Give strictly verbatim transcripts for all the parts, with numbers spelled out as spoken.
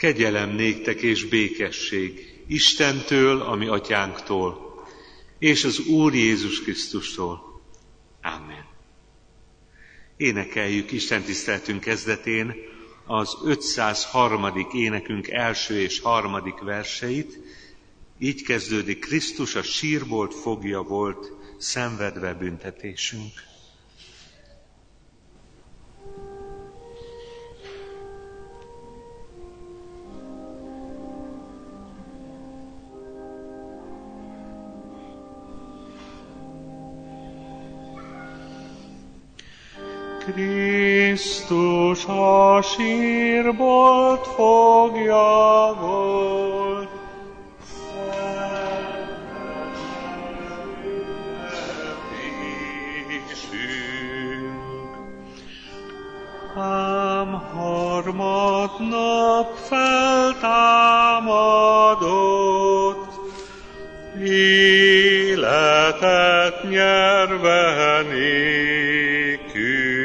Kegyelem néktek és békesség Istentől, a mi atyánktól, és az Úr Jézus Krisztustól. Amen. Énekeljük Isten tiszteletünk kezdetén az ötszázharmadik énekünk első és harmadik verseit. Így kezdődik: Krisztus a sírbolt fogja volt, szenvedve büntetésünk. Krisztus a sírbolt fogja volt, ám harmadnap feltámadott, életet nyerve nékünk.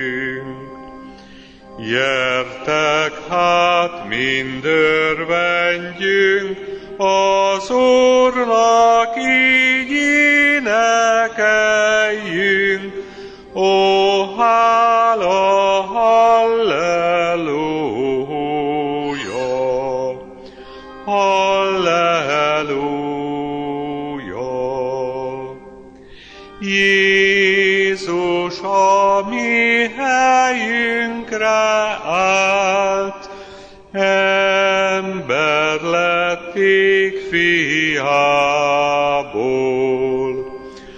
Gyertek hát, mind örvendjünk, az Úrnak így énekeljünk. Ó, hála, halleluja, halleluja. Jézus a mi helyünkre állt, ember lették fiából.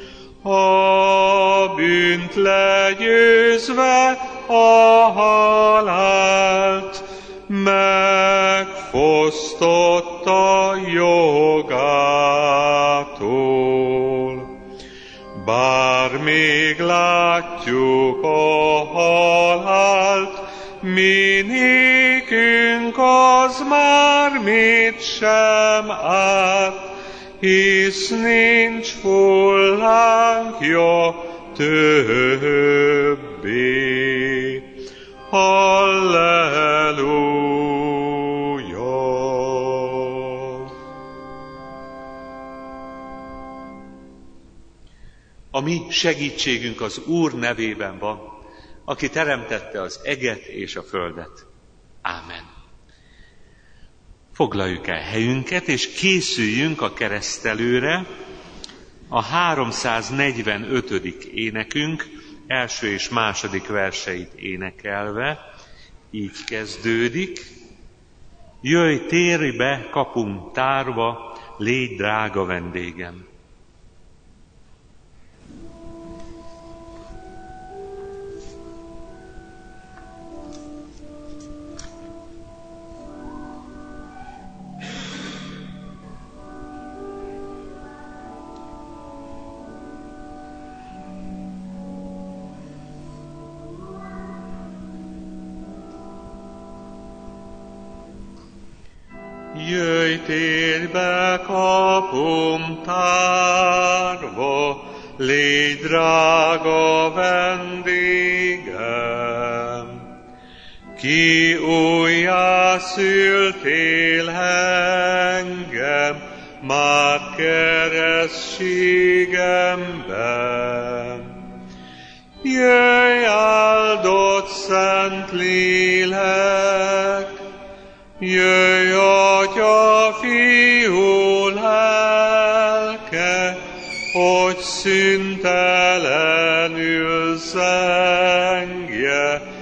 A bűnt legyőzve a halált, megfosztotta jogától. Bár még látjuk a halált, mi nékünk az már mit sem árt, hisz nincs fullánkja többé. Halleluja! A mi segítségünk az Úr nevében van, aki teremtette az eget és a földet. Ámen. Foglaljuk el helyünket, és készüljünk a keresztelőre. A háromszáznegyvenötödik énekünk első és második verseit énekelve így kezdődik: Jöjj, térj be kapunk tárva, légy drága vendégem. Jöjj, térj be kapunk tárva, légy drága vendégem. Ki újjászültél engem, már keresztségemben. Jöjj, áldott szent lélek, jöjj, Atya, Fiú, lelke, hogy szüntelenül zengje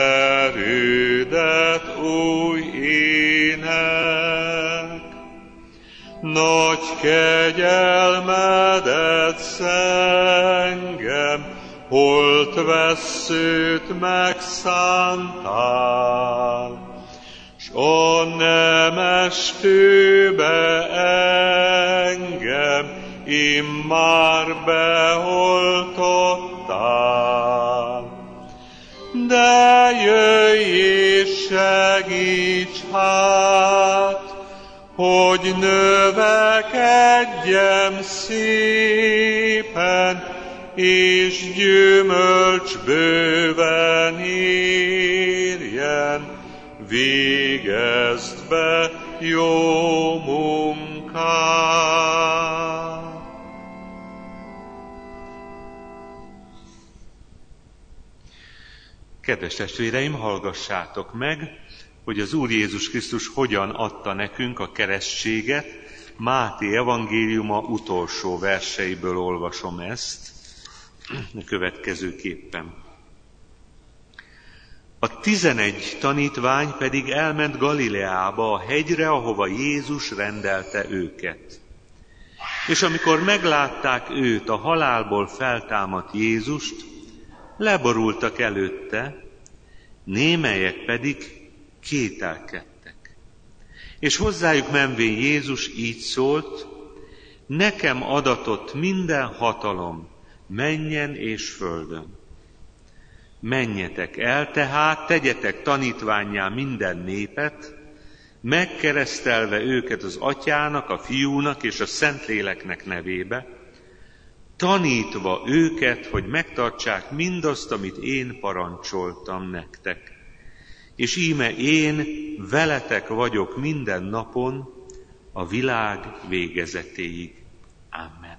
erődet új ének. Nagy kegyelmedet szengem, holt vesszőt megszántál, s a nemes kőbe engem immár beoltottál. De jöjj és segíts hát, hogy növekedjem szépen, és gyümölcs bőven érjen végezd be jó munkát. Kedves testvéreim, hallgassátok meg, hogy az Úr Jézus Krisztus hogyan adta nekünk a keresztséget. Máté evangéliuma utolsó verseiből olvasom ezt a következőképpen. A tizenegy tanítvány pedig elment Galileába, a hegyre, ahova Jézus rendelte őket. És amikor meglátták őt, a halálból feltámadt Jézust, leborultak előtte, némelyek pedig kételkedtek. És hozzájuk menvén Jézus így szólt: nekem adatott minden hatalom mennyen és földön. Menjetek el tehát, tegyetek tanítvánnyá minden népet, megkeresztelve őket az Atyának, a Fiúnak és a Szentléleknek nevébe, tanítva őket, hogy megtartsák mindazt, amit én parancsoltam nektek. És íme én veletek vagyok minden napon, a világ végezetéig. Amen.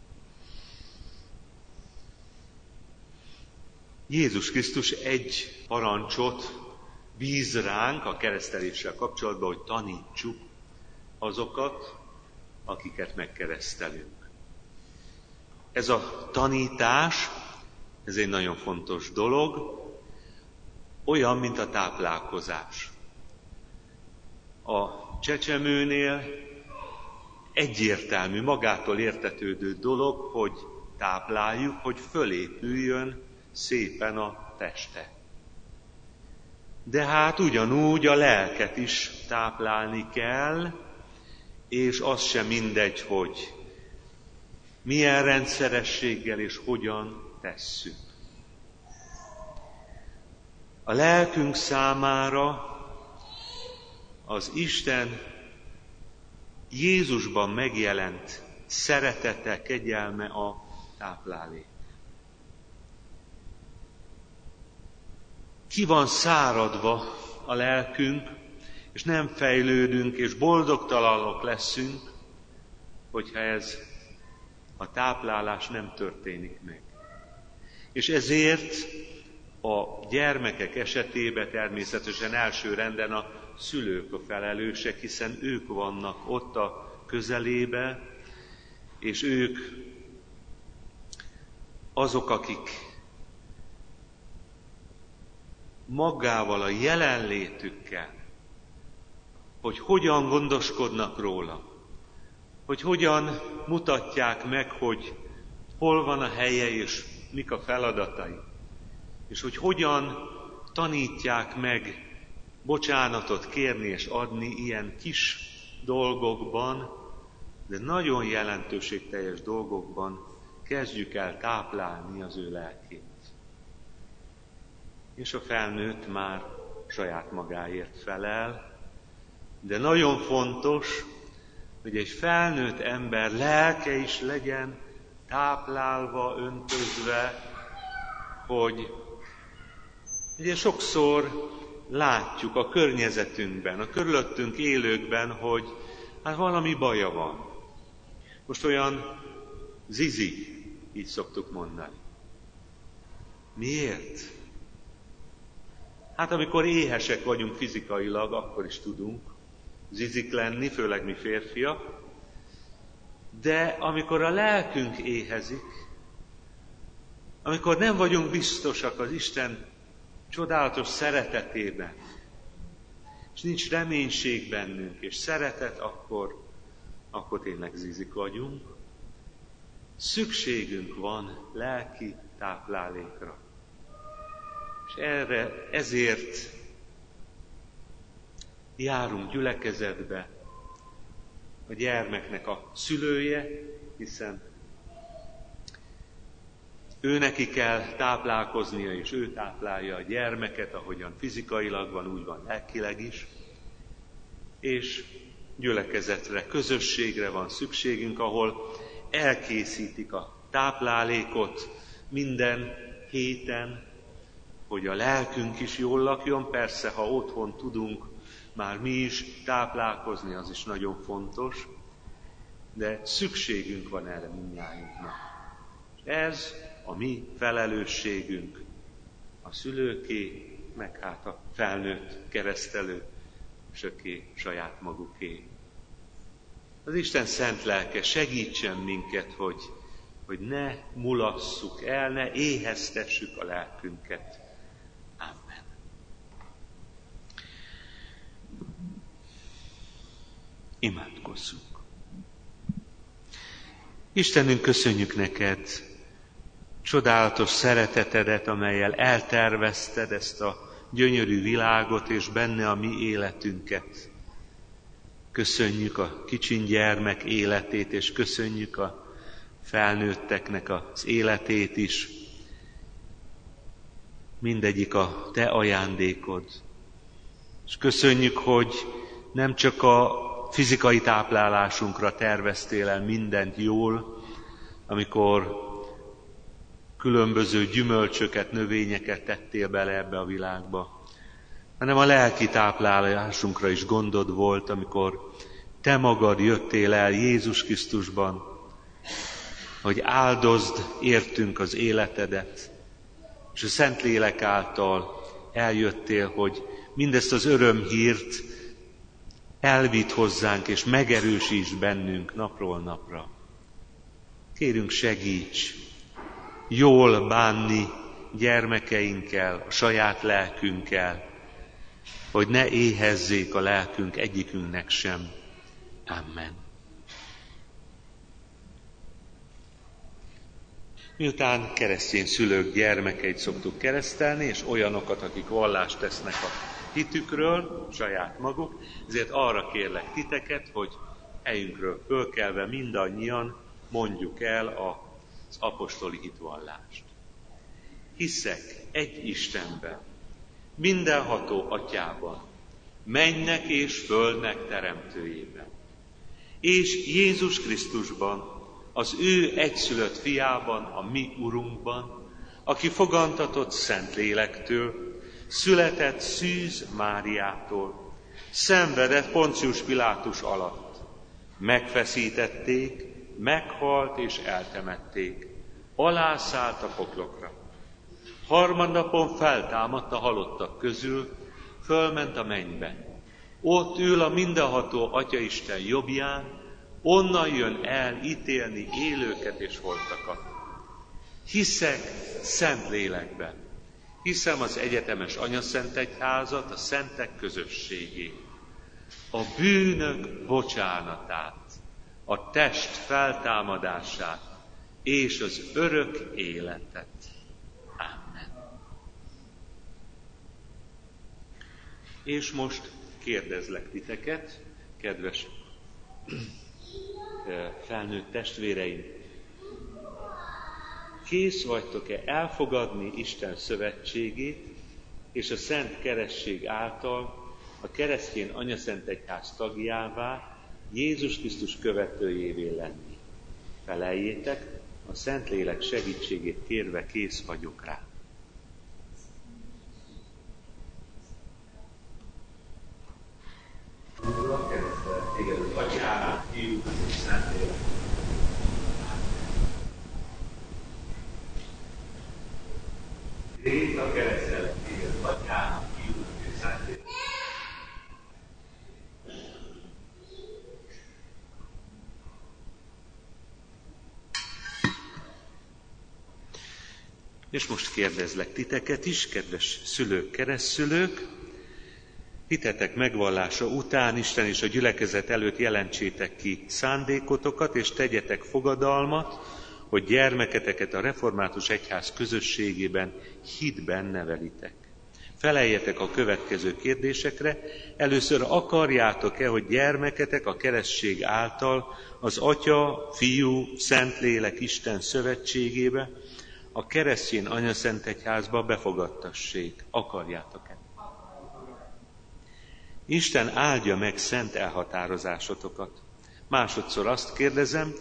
Jézus Krisztus egy parancsot bíz ránk a kereszteléssel kapcsolatban, hogy tanítsuk azokat, akiket megkeresztelünk. Ez a tanítás, ez egy nagyon fontos dolog, olyan, mint a táplálkozás. A csecsemőnél egyértelmű, magától értetődő dolog, hogy tápláljuk, hogy fölépüljön szépen a teste. De hát ugyanúgy a lelket is táplálni kell, és az sem mindegy, hogy milyen rendszerességgel és hogyan tesszük. A lelkünk számára az Isten Jézusban megjelent szeretete, kegyelme a táplálék. Ki van száradva a lelkünk, és nem fejlődünk, és boldogtalanok leszünk, hogyha ez a táplálás nem történik meg. És ezért a gyermekek esetében természetesen első renden a szülők a felelősek, hiszen ők vannak ott a közelébe, és ők azok, akik magával a jelenlétükkel, hogy hogyan gondoskodnak róla, hogy hogyan mutatják meg, hogy hol van a helye és mik a feladatai, és hogy hogyan tanítják meg bocsánatot kérni és adni ilyen kis dolgokban, de nagyon jelentőségteljes dolgokban kezdjük el táplálni az ő lelkét. És a felnőtt már saját magáért felel, de nagyon fontos, hogy egy felnőtt ember lelke is legyen táplálva, öntözve, hogy ugye sokszor látjuk a környezetünkben, a körülöttünk élőkben, hogy hát valami baja van. Most olyan zizi, így szoktuk mondani. Miért? Hát amikor éhesek vagyunk fizikailag, akkor is tudunk zizik lenni, főleg mi férfiak, de amikor a lelkünk éhezik, amikor nem vagyunk biztosak az Isten csodálatos szeretetében, és nincs reménység bennünk, és szeretet, akkor, akkor tényleg zizik vagyunk. Szükségünk van lelki táplálékra. És erre, ezért járunk gyülekezetbe, a gyermeknek a szülője, hiszen ő neki kell táplálkoznia, és ő táplálja a gyermeket, ahogyan fizikailag van, úgy van lelkileg is. És gyülekezetre, közösségre van szükségünk, ahol elkészítik a táplálékot minden héten, hogy a lelkünk is jól lakjon. Persze, ha otthon tudunk már mi is táplálkozni, az is nagyon fontos, de szükségünk van erre mindnyájunknak. Ez a mi felelősségünk, a szülőké, meg hát a felnőtt keresztelő söké saját maguké. Az Isten szent lelke segítsen minket, hogy, hogy ne mulasszuk el, ne éheztessük a lelkünket. Amen. Imádkozzunk. Istenünk, köszönjük neked csodálatos szeretetedet, amellyel eltervezted ezt a gyönyörű világot és benne a mi életünket. Köszönjük a kicsin gyermek életét, és köszönjük a felnőtteknek az életét is. Mindegyik a te ajándékod. És köszönjük, hogy nem csak a fizikai táplálásunkra terveztél el mindent jól, amikor különböző gyümölcsöket, növényeket tettél bele ebbe a világba, hanem a lelki táplálásunkra is gondod volt, amikor te magad jöttél el Jézus Krisztusban, hogy áldozd értünk az életedet, és a Szentlélek által eljöttél, hogy mindezt az örömhírt elvidd hozzánk, és megerősíts bennünk napról napra. Kérünk, segíts jól bánni gyermekeinkkel, a saját lelkünkkel, hogy ne éhezzék a lelkünk egyikünknek sem. Amen. Miután keresztény szülők gyermekeit szoktuk keresztelni, és olyanokat, akik vallást tesznek a hitükről, saját maguk, ezért arra kérlek titeket, hogy helyünkről fölkelve mindannyian mondjuk el az apostoli hitvallást. Hiszek egy Istenben, mindenható Atyában, mennynek és földnek teremtőjében, és Jézus Krisztusban, az ő egyszülött fiában, a mi Urunkban, aki fogantatott Szentlélektől, született Szűz Máriától, szenvedett Poncius Pilátus alatt, megfeszítették, meghalt és eltemették, alászállt a poklokra. Harmadnapon feltámadt a halottak közül, fölment a mennybe. Ott ül a mindenható Atyaisten jobbján, onnan jön el ítélni élőket és holtakat. Hiszek Szentlélekben, hiszem az egyetemes anyaszentegyházat, a szentek közösségét, a bűnök bocsánatát, a test feltámadását és az örök életet. Amen. És most kérdezlek titeket, kedves felnőtt testvéreim, kész vagytok-e elfogadni Isten szövetségét és a Szent Keresztség által a keresztény anyaszentegyház tagjává, Jézus Krisztus követőjévé lenni? Feleljétek, a Szentlélek segítségét kérve kész vagyok rá. Uram, keresztelek téged az Atyánál, Fiúnak és Szentlélek. Réta keresztelek téged az Atyánál, Fiúnak és Szentlélek. És most kérdezlek titeket is, kedves szülők, keresztszülők, hitetek megvallása után Isten és a gyülekezet előtt jelentsétek ki szándékotokat, és tegyetek fogadalmat, hogy gyermeketeket a református egyház közösségében hitben nevelitek. Feleljetek a következő kérdésekre. Először, akarjátok-e, hogy gyermeketek a keresztség által az Atya, Fiú, Szentlélek Isten szövetségébe, a keresztény anyaszentegyházba befogadtassék? Akarjátok-e? Isten áldja meg szent elhatározásotokat. Másodszor azt kérdezem,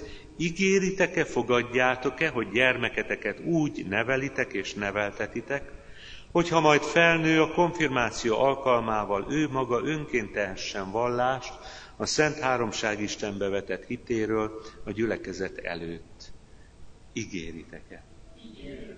ígéritek-e, fogadjátok-e, hogy gyermeketeket úgy nevelitek és neveltetitek, Hogyha majd felnő, a konfirmáció alkalmával ő maga önként tehessen vallást a Szent Háromság Istenbe vetett hitéről a gyülekezet előtt. Ígéritek-e? Igen.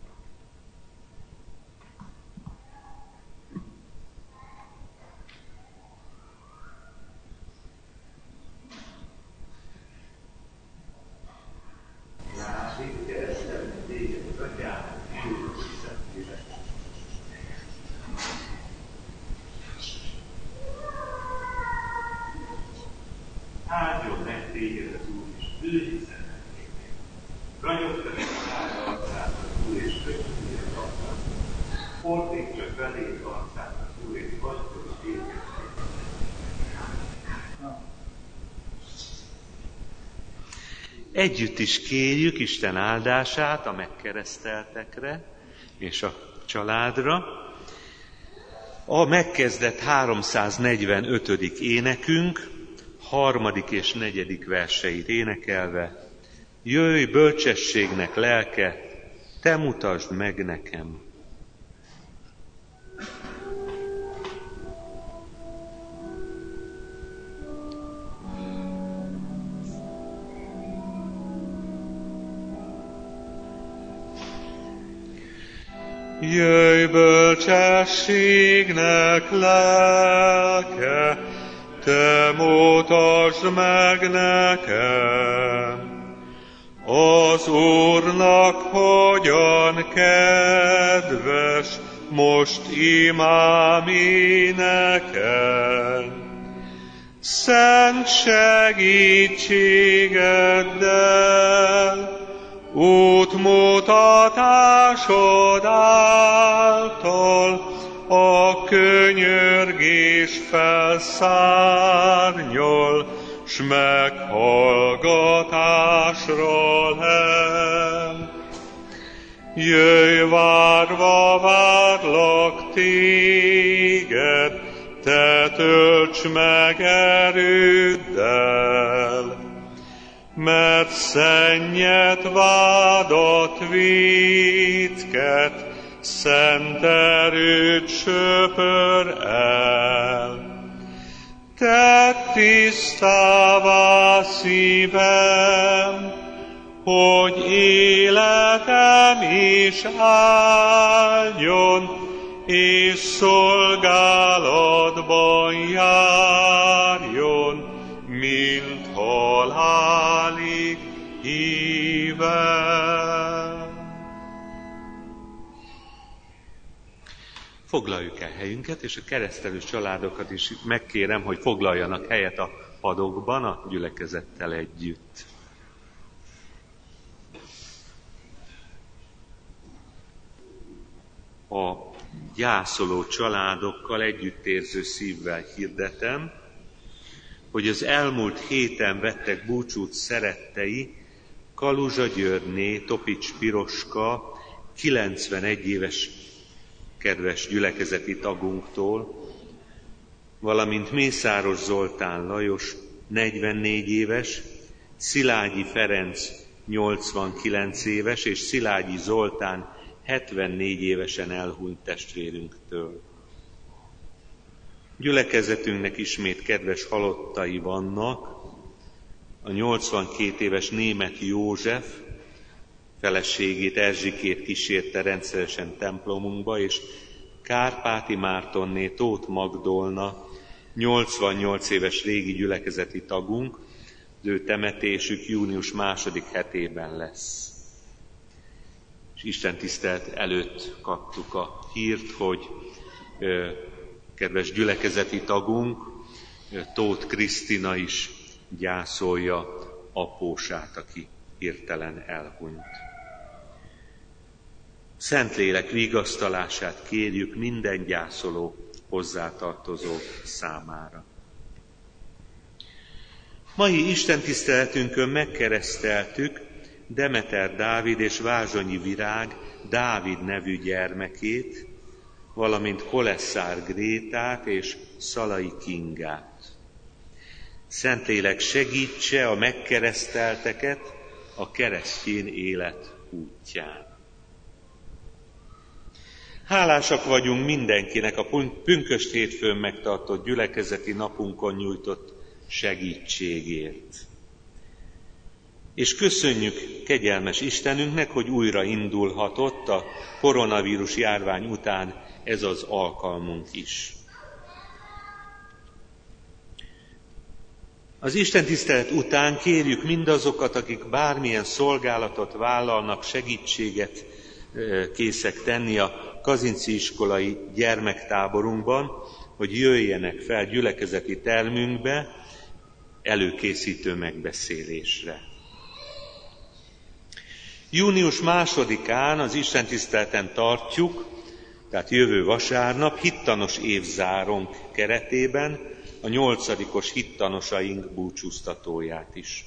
Áldjon meg téged az Úr, és őrizzen meg téged. Ragyogta meg a hála arcát az Úr, és köszönjük az arcát. Fordítsa felé arcát az Úr, és hagyjon téged. Együtt is kérjük Isten áldását a megkereszteltekre és a családra. A megkezdett háromszáznegyvenötödik énekünk, harmadik és negyedik verseit énekelve: Jöjj, bölcsességnek lelke, te mutasd meg nekem. Jöjj, bölcsességnek lelke, te mutasd meg nekem, az Úrnak hogyan kedves most imám éneken. Szent segítségeddel, útmutatásod által a könyörgés felszárnyol, s meghallgatásra lel. Jöjj, várva várlak téged, te tölts meg erőddel, mert szennyet, vádat, vétket, szent erőt söpör el. Tedd tisztává szívem, hogy életem is álljon, és szolgálatban járjon, mint halálig hívem. Foglaljuk el helyünket, és a keresztelő családokat is megkérem, hogy foglaljanak helyet a padokban a gyülekezettel együtt. A gyászoló családokkal együttérző szívvel hirdetem, hogy az elmúlt héten vettek búcsút szerettei Kaluzsa Györgyné, Topics Piroska, kilencvenegy éves kedves gyülekezeti tagunktól, valamint Mészáros Zoltán Lajos, negyvennégy éves, Szilágyi Ferenc, nyolcvankilenc éves, és Szilágyi Zoltán, hetvennégy évesen elhunyt testvérünktől. Gyülekezetünknek ismét kedves halottai vannak: a nyolcvankét éves Németh József, feleségét, Erzsikét kísérte rendszeresen templomunkba, és Kárpáti Mártonné, Tóth Magdolna, nyolcvannyolc éves régi gyülekezeti tagunk, az ő temetésük június második hetében lesz. És Isten tisztelet előtt kaptuk a hírt, hogy ö, kedves gyülekezeti tagunk, ö, Tóth Krisztina is gyászolja apósát, aki hirtelen elhunyt. Szentlélek vigasztalását kérjük minden gyászoló hozzátartozó számára. Mai istentiszteletünkön megkereszteltük Demeter Dávid és Vázsonyi Virág Dávid nevű gyermekét, valamint Kolesszár Grétát és Szalai Kingát. Szentlélek segítse a megkeresztelteket a keresztény élet útján. Hálásak vagyunk mindenkinek a pünkösd hétfőn megtartott gyülekezeti napunkon nyújtott segítségért. És köszönjük kegyelmes Istenünknek, hogy újra indulhatott a koronavírus járvány után ez az alkalmunk is. Az istentisztelet után kérjük mindazokat, akik bármilyen szolgálatot vállalnak, segítséget készek tenni a Kazinczy iskolai gyermektáborunkban, hogy jöjjenek fel gyülekezeti termünkbe előkészítő megbeszélésre. Június másodikán az istentiszteleten tartjuk, tehát jövő vasárnap hittanos évzáronk keretében a nyolcadikos hittanosaink búcsúztatóját is.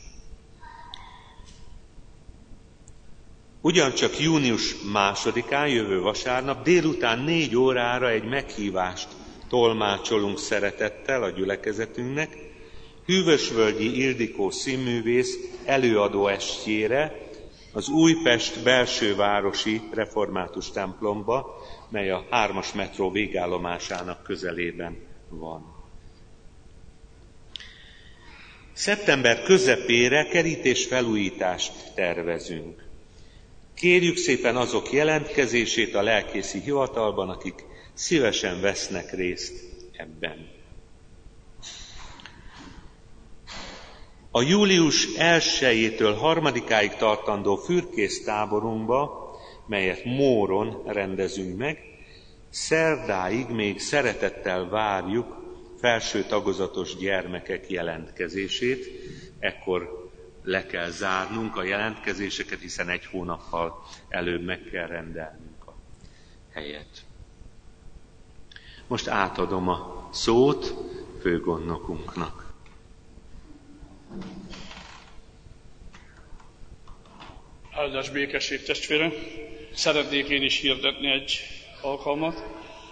Ugyancsak június másodikán, jövő vasárnap délután négy órára egy meghívást tolmácsolunk szeretettel a gyülekezetünknek, Hűvösvölgyi Ildikó színművész előadó estjére az Újpest belsővárosi református templomba, mely a hármas metró végállomásának közelében van. Szeptember közepére kerítésfelújítást tervezünk. Kérjük szépen azok jelentkezését a lelkészi hivatalban, akik szívesen vesznek részt ebben. A július elsejétől harmadikáig tartandó fürkész táborunkba, melyet Móron rendezünk meg, szerdáig még szeretettel várjuk felső tagozatos gyermekek jelentkezését. Ekkor le kell zárnunk a jelentkezéseket, hiszen egy hónappal előbb meg kell rendelnünk a helyet. Most átadom a szót főgondnokunknak. Áldás békesség, testvére! Szeretnék én is hirdetni egy alkalmat.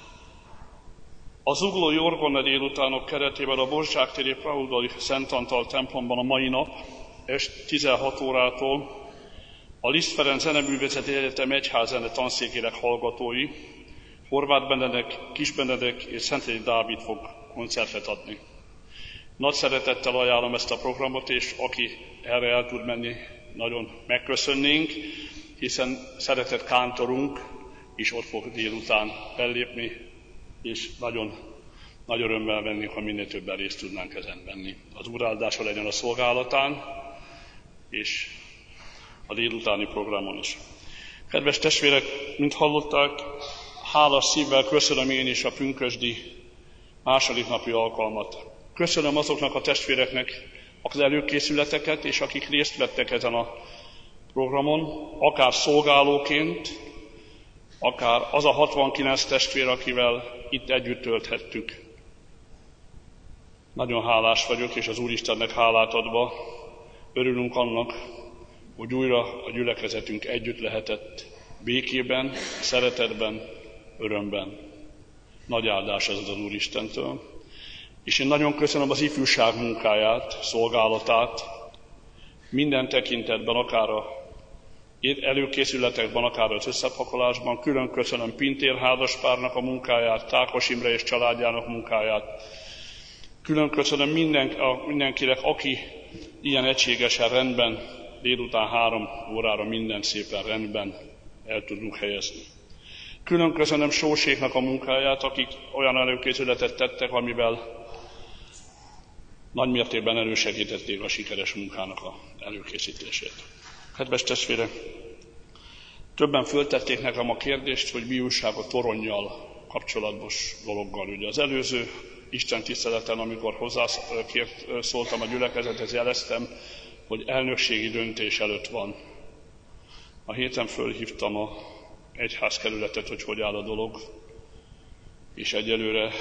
A zuglói orgona délutánok keretében a Borzzsák-téri Praudali Szent Antal templomban a mai nap, este tizenhat órától a Liszt Ferenc Zeneművészeti Egyetem egyházzene tanszékének hallgatói, Horváth Benedek, Kis Benedek és Szentély Dávid fog koncertet adni. Nagy szeretettel ajánlom ezt a programot, és aki erre el tud menni, nagyon megköszönnénk, hiszen szeretett kántorunk is ott fog délután fellépni, és nagyon nagy örömmel vennénk, ha minél többen részt tudnánk ezen venni. Az Úr áldása legyen a szolgálatán, és a délutáni programon is. Kedves testvérek, mint hallották, hálás szívvel köszönöm én is a pünkösdi második napi alkalmat. Köszönöm azoknak a testvéreknek az előkészületeket, és akik részt vettek ezen a programon, akár szolgálóként, akár az a hatvankilenc testvér, akivel itt együtt tölthettük. Nagyon hálás vagyok, és az Úristennek hálát adva örülünk annak, hogy újra a gyülekezetünk együtt lehetett békében, szeretetben, örömben. Nagy áldás ez az Úristentől. És én nagyon köszönöm az ifjúság munkáját, szolgálatát, minden tekintetben, akár a előkészületekben, akár az összepakolásban. Külön köszönöm Pintér házaspárnak a munkáját, Tákos Imre és családjának munkáját. Külön köszönöm minden, a, mindenkinek, aki ilyen egységesen rendben, délután három órára minden szépen rendben el tudunk helyezni. Külön köszönöm Sóséknak a munkáját, akik olyan előkészületet tettek, amivel nagymértékben elősegítették a sikeres munkának a előkészítését. Kedves testvérek, többen föltették nekem a kérdést, hogy mi újság a toronnyal kapcsolatos dologgal. Ugye az előző Isten tiszteleten, amikor hozzászóltam a gyülekezethez, jeleztem, hogy elnökségi döntés előtt van. A héten fölhívtam a egyházkerületet, hogy hogy áll a dolog, és egyelőre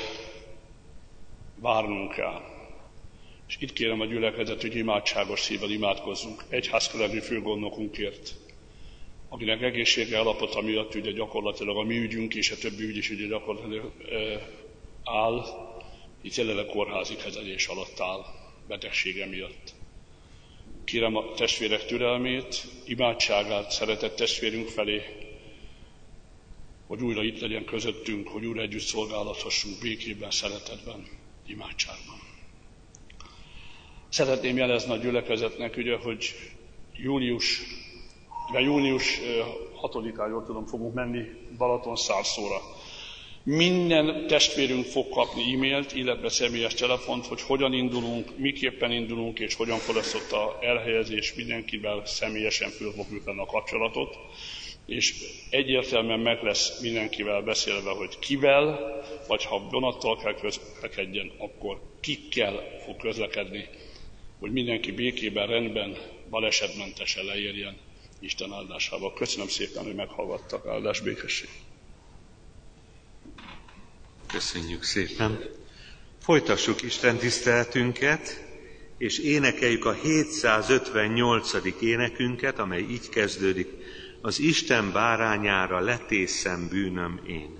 várnunk kell. És itt kérem a gyülekezet, hogy imádságos szívvel imádkozzunk egyházkerületi főgondnokunkért, akinek egészsége állapota miatt ugye gyakorlatilag a mi ügyünk és a többi ügy is ugye gyakorlatilag áll, itt jelenleg kórházi kezelés alatt áll betegsége miatt. Kérem a testvérek türelmét, imádságát szeretett testvérünk felé, hogy újra itt legyen közöttünk, hogy újra együtt szolgálathassunk békében, szeretetben, imádságban. Szeretném jelezni a gyülekezetnek, ugye, hogy július, vagy június hatodikán, jól tudom, fogunk menni Balatonszárszóra. Minden testvérünk fog kapni e-mailt, illetve személyes telefont, hogy hogyan indulunk, miképpen indulunk, és hogyan lesz ott a elhelyezés, mindenkivel személyesen föl fogjuk venni a kapcsolatot, és egyértelműen meg lesz mindenkivel beszélve, hogy kivel, vagy ha vonattal kell közlekedjen, akkor kikkel fog közlekedni, hogy mindenki békében, rendben, balesetmentesen leérjen Isten áldásába. Köszönöm szépen, hogy meghallgattak. Áldás, békesség! Köszönjük szépen! Folytassuk Isten tiszteletünket, és énekeljük a hétszázötvennyolcadik énekünket, amely így kezdődik: az Isten bárányára letészem bűnöm én.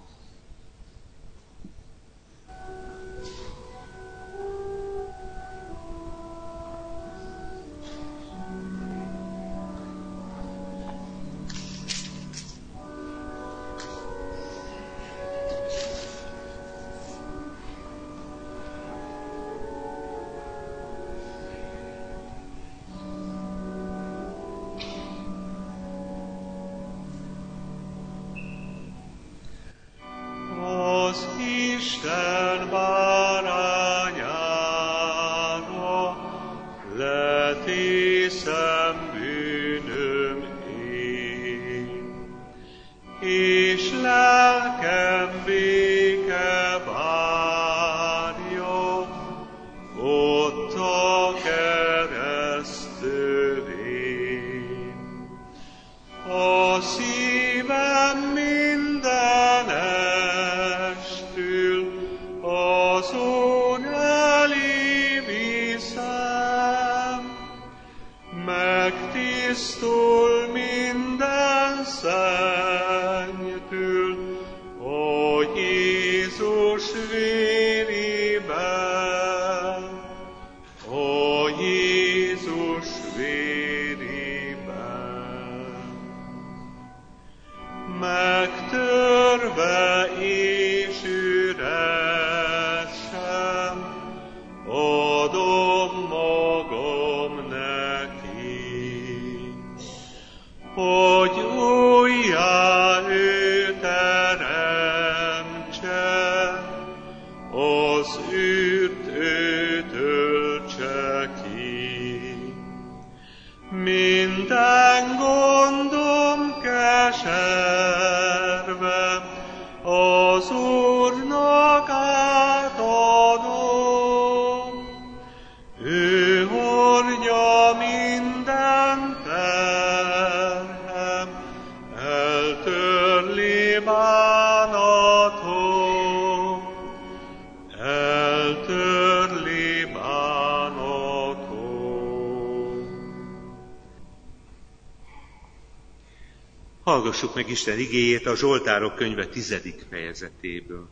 Hallgassuk meg Isten igéjét a Zsoltárok könyve tizedik fejezetéből.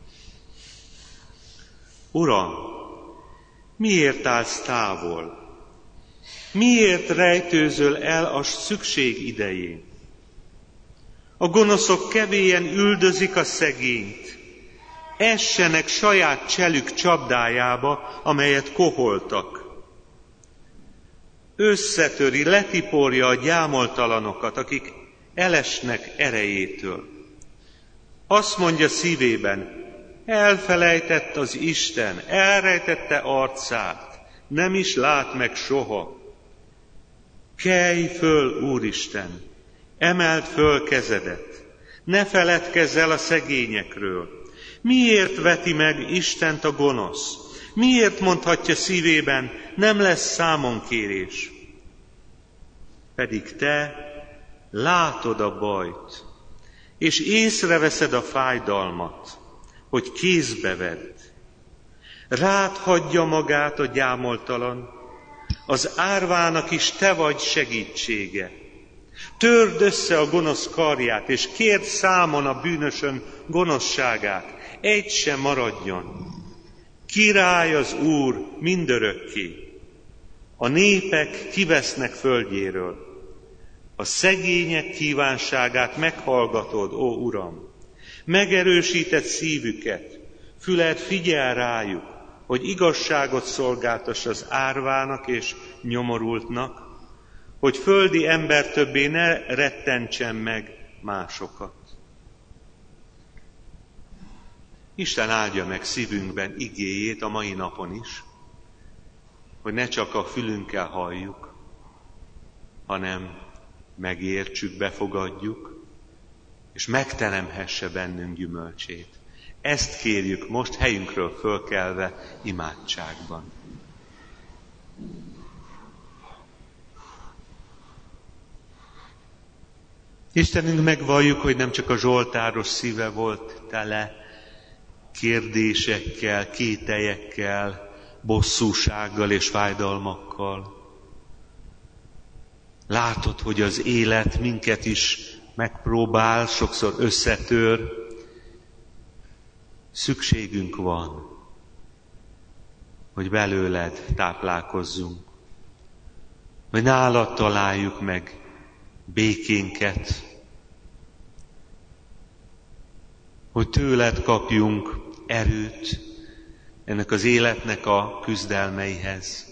Uram, miért állsz távol? Miért rejtőzöl el a szükség idején? A gonoszok kevélyen üldözik a szegényt, essenek saját cselük csapdájába, amelyet koholtak. Összetöri, letiporja a gyámoltalanokat, akik elesnek erejétől. Azt mondja szívében, elfelejtett az Isten, elrejtette arcát, nem is lát meg soha. Kelj föl, Úristen, emeld föl kezedet, ne feledkezz el a szegényekről. Miért veti meg Istent a gonosz? Miért mondhatja szívében, nem lesz számonkérés? Pedig te látod a bajt, és észreveszed a fájdalmat, hogy kézbe vedd. Rád hagyja magát a gyámoltalan, az árvának is te vagy segítsége. Törd össze a gonosz karját, és kérd számon a bűnösön gonoszságát, egy sem maradjon. Király az Úr mindörökké, a népek kivesznek földjéről. A szegények kívánságát meghallgatod, ó Uram, Megerősített szívüket, füled figyel rájuk, hogy igazságot szolgáltass az árvának és nyomorultnak, hogy földi ember többé ne rettentsen meg másokat. Isten áldja meg szívünkben igéjét a mai napon is, hogy ne csak a fülünkkel halljuk, hanem megértsük, befogadjuk, és megteremhesse bennünk gyümölcsét. Ezt kérjük most helyünkről fölkelve imádságban. Istenünk, megvalljuk, hogy nem csak a zsoltáros szíve volt tele kérdésekkel, kételyekkel, bosszúsággal és fájdalmakkal. Látod, hogy az élet minket is megpróbál, sokszor összetör. Szükségünk van, hogy belőled táplálkozzunk, hogy nálad találjuk meg békénket, hogy tőled kapjunk erőt ennek az életnek a küzdelmeihez.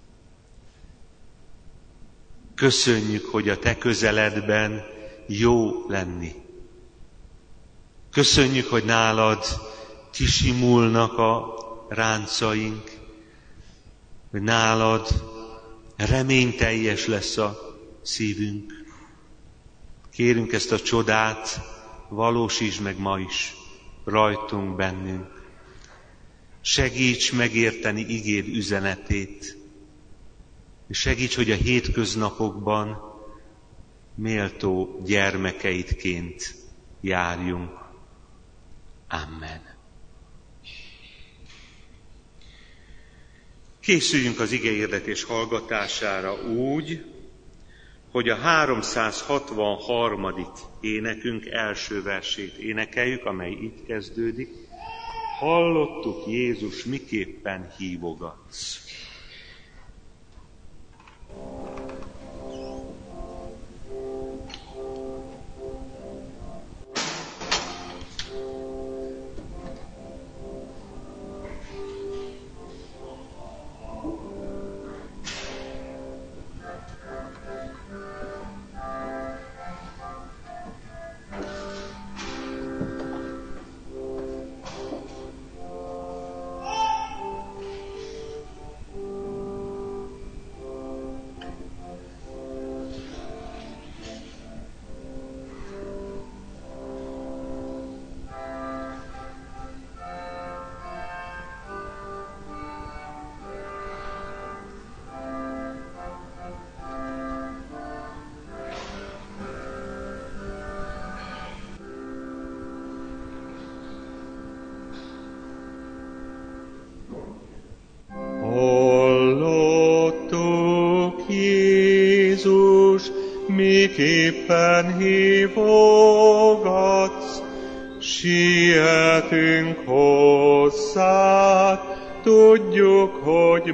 Köszönjük, hogy a te közeledben jó lenni. Köszönjük, hogy nálad kisimulnak a ráncaink, hogy nálad reményteljes lesz a szívünk. Kérünk ezt a csodát, valósítsd meg ma is rajtunk, bennünk. Segíts megérteni igéd üzenetét, és segíts, hogy a hétköznapokban méltó gyermekeidként járjunk. Amen. Készüljünk az igehirdetés hallgatására úgy, hogy a háromszázhatvanharmadik énekünk első versét énekeljük, amely így kezdődik. Hallottuk, Jézus, miképpen hívogatsz. miképpen hívogatsz, sietünk hozzád, tudjuk, hogy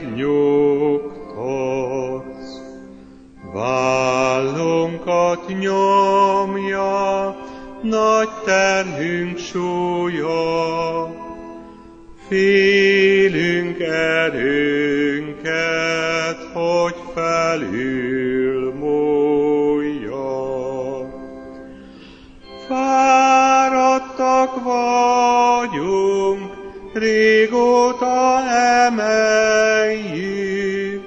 megnyugtatsz. Vállunkat nyomja, nagy terhünk súlya, félünk erőnket, hogy felül múlja. Fáradtak vagyunk, régóta emeljük,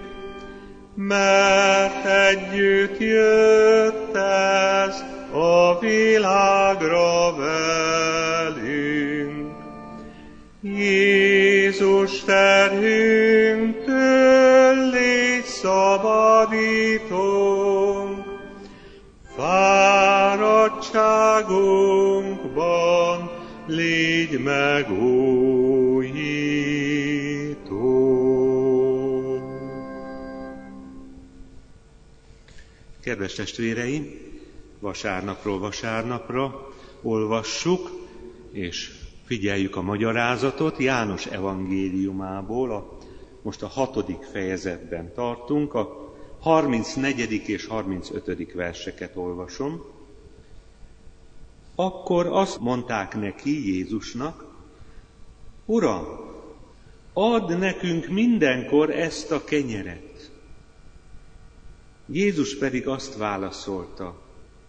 mert együtt jött ez a világra velünk. Jézus, terhünktől légy szabadítónk, fáradtságunkban légy megújító. Kedves testvéreim, vasárnapról vasárnapra olvassuk, és figyeljük a magyarázatot János evangéliumából, a, most a hatodik fejezetben tartunk, a harmincnegyedik és harmincötödik verseket olvasom. Akkor azt mondták neki, Jézusnak: Uram, add nekünk mindenkor ezt a kenyeret. Jézus pedig azt válaszolta: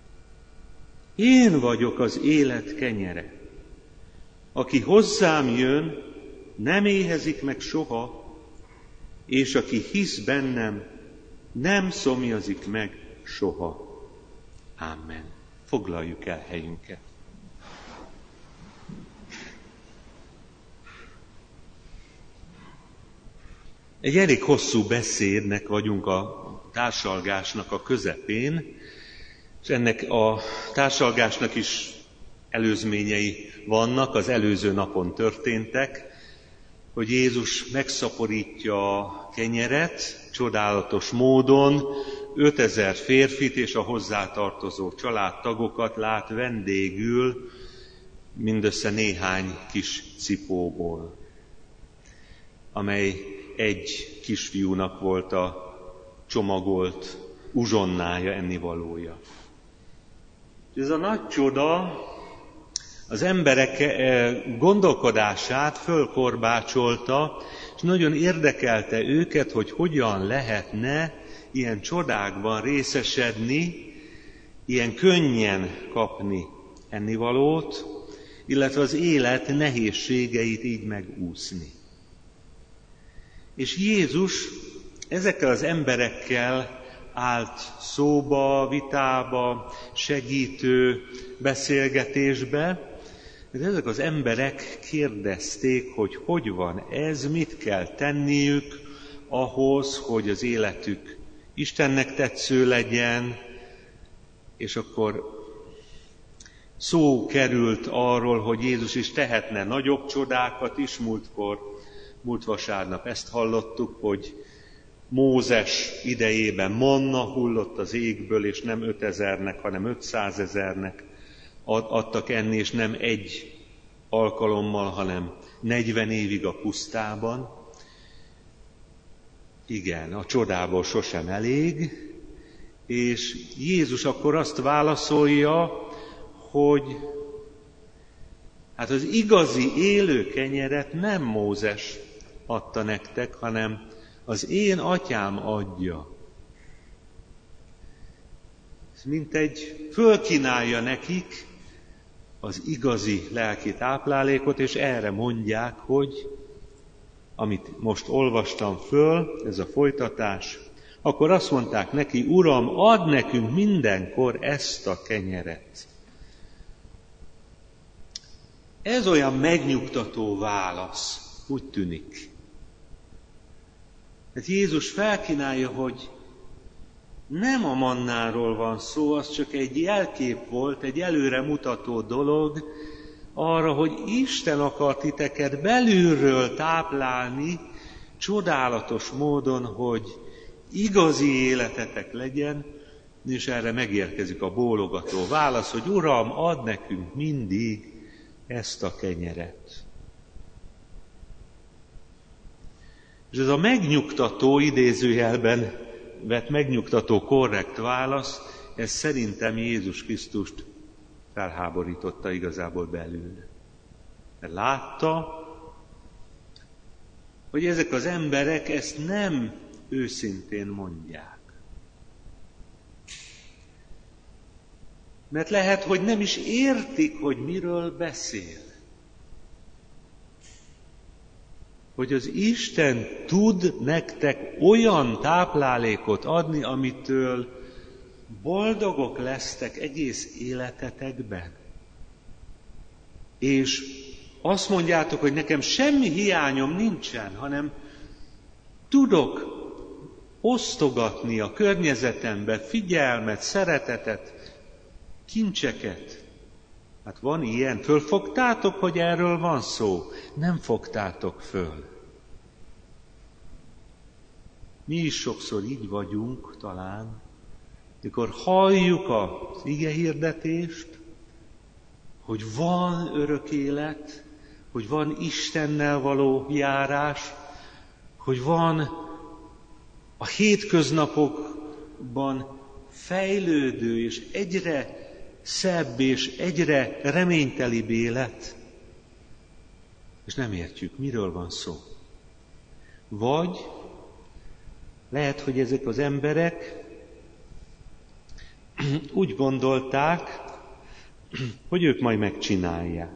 Én vagyok az élet kenyere. Aki hozzám jön, nem éhezik meg soha, és aki hisz bennem, nem szomjazik meg soha. Amen. Foglaljuk el helyünket. Egy elég hosszú beszédnek vagyunk a társalgásnak a közepén, és ennek a társalgásnak is előzményei vannak, az előző napon történtek, hogy Jézus megszaporítja a kenyeret csodálatos módon, ötezer férfit és a hozzátartozó családtagokat lát vendégül, mindössze néhány kis cipóból, amely egy kisfiúnak volt a csomagolt uzsonnája, ennivalója. Ez a nagy csoda az emberek gondolkodását fölkorbácsolta, és nagyon érdekelte őket, hogy hogyan lehetne ilyen csodákban részesedni, ilyen könnyen kapni ennivalót, illetve az élet nehézségeit így megúszni. És Jézus ezekkel az emberekkel állt szóba, vitába, segítő beszélgetésbe, de ezek az emberek kérdezték, hogy hogy van ez, mit kell tenniük ahhoz, hogy az életük Istennek tetsző legyen, és akkor szó került arról, hogy Jézus is tehetne nagyobb csodákat is. Múltkor, múlt vasárnap ezt hallottuk, hogy Mózes idejében manna hullott az égből, és nem ötezernek, hanem ötszázezernek adtak enni, és nem egy alkalommal, hanem negyven évig a pusztában. Igen, a csodából sosem elég, és Jézus akkor azt válaszolja, hogy hát az igazi élő kenyeret nem Mózes adta nektek, hanem az én atyám adja. Ez mintegy fölkínálja nekik az igazi lelki táplálékot, és erre mondják, hogy amit most olvastam föl, ez a folytatás, akkor azt mondták neki: Uram, add nekünk mindenkor ezt a kenyeret. Ez olyan megnyugtató válasz, úgy tűnik. Hát Jézus felkínálja, hogy nem a mannáról van szó, az csak egy jelkép volt, egy előremutató dolog arra, hogy Isten akar titeket belülről táplálni csodálatos módon, hogy igazi életetek legyen, és erre megérkezik a bólogató válasz, hogy Uram, add nekünk mindig ezt a kenyeret. És ez a megnyugtató, idézőjelben vett megnyugtató, korrekt válasz, ez szerintem Jézus Krisztust felháborította igazából belül. Mert látta, hogy ezek az emberek ezt nem őszintén mondják. Mert lehet, hogy nem is értik, hogy miről beszél. Hogy az Isten tud nektek olyan táplálékot adni, amitől boldogok lesztek egész életetekben. És azt mondjátok, hogy nekem semmi hiányom nincsen, hanem tudok osztogatni a környezetembe figyelmet, szeretetet, kincseket. Hát van ilyen. Fölfogtátok, hogy erről van szó? Nem fogtátok föl. Mi is sokszor így vagyunk talán, mikor halljuk az igehirdetést, hogy van örök élet, hogy van Istennel való járás, hogy van a hétköznapokban fejlődő és egyre szebb és egyre reménytelibb élet, és nem értjük, miről van szó. Vagy lehet, hogy ezek az emberek úgy gondolták, hogy ők majd megcsinálják.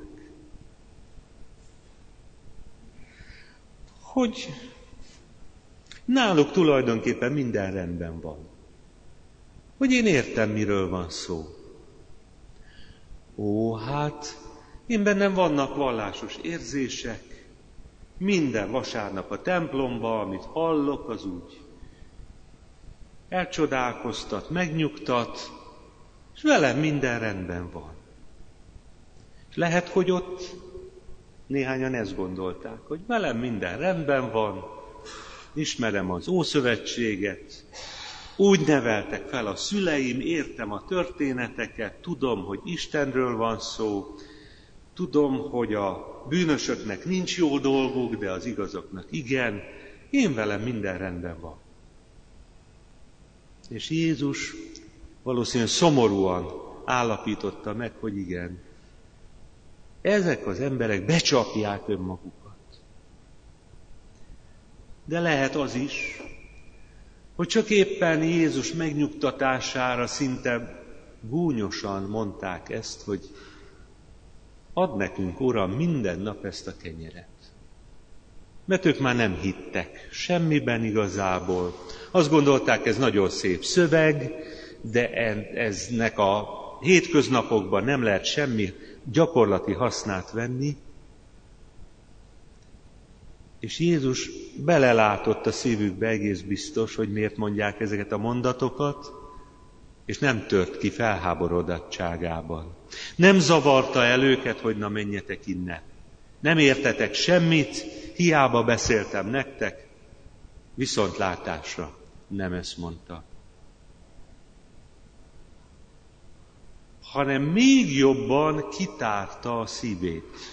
Hogy náluk tulajdonképpen minden rendben van. Hogy én értem, miről van szó. Ó, hát én bennem vannak vallásos érzések, minden vasárnap a templomba, amit hallok, az úgy elcsodálkoztat, megnyugtat, és velem minden rendben van. És lehet, hogy ott néhányan ezt gondolták, hogy velem minden rendben van, ismerem az Ószövetséget, úgy neveltek fel a szüleim, értem a történeteket, tudom, hogy Istenről van szó, tudom, hogy a bűnösöknek nincs jó dolguk, de az igazoknak igen, én velem minden rendben van. És Jézus valószínűleg szomorúan állapította meg, hogy igen, ezek az emberek becsapják önmagukat. De lehet az is, hogy csak éppen Jézus megnyugtatására szinte gúnyosan mondták ezt, hogy add nekünk, Uram, minden nap ezt a kenyeret. Mert ők már nem hittek semmiben igazából. Azt gondolták, ez nagyon szép szöveg, de eznek a hétköznapokban nem lehet semmi gyakorlati hasznát venni. És Jézus belelátott a szívükbe, egész biztos, hogy miért mondják ezeket a mondatokat, és nem tört ki felháborodottságában. Nem zavarta el őket, hogy na menjetek innen. Nem értetek semmit, hiába beszéltem nektek, viszontlátásra. Nem ezt mondta. Hanem még jobban kitárta a szívét.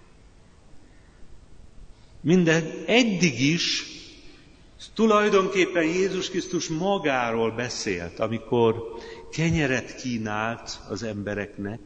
Minden eddig is tulajdonképpen Jézus Krisztus magáról beszélt, amikor kenyeret kínált az embereknek.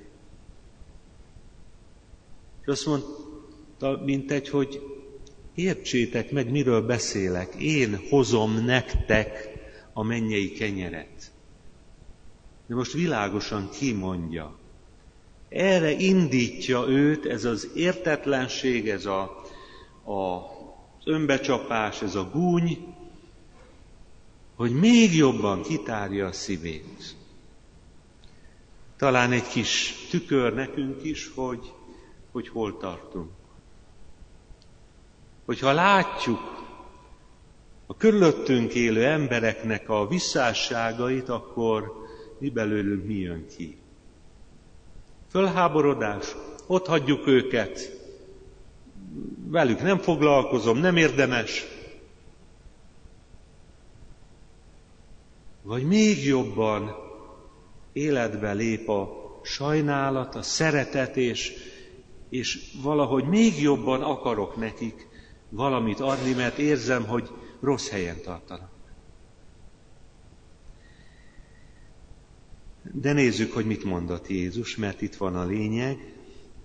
És azt mondta, mintegy, hogy értsétek meg, miről beszélek. Én hozom nektek a mennyei kenyeret. De most világosan kimondja. Erre indítja őt ez az értetlenség, ez a, a, az önbecsapás, ez a gúny, hogy még jobban kitárja a szívét. Talán egy kis tükör nekünk is, hogy, hogy hol tartunk. Hogyha látjuk a körülöttünk élő embereknek a visszásságait, akkor mi belőlünk mi jön ki? Fölháborodás, ott hagyjuk őket, velük nem foglalkozom, nem érdemes. Vagy még jobban életbe lép a sajnálat, a szeretet, és, és valahogy még jobban akarok nekik valamit adni, mert érzem, hogy rossz helyen tartanak. De nézzük, hogy mit mondott Jézus, mert itt van a lényeg.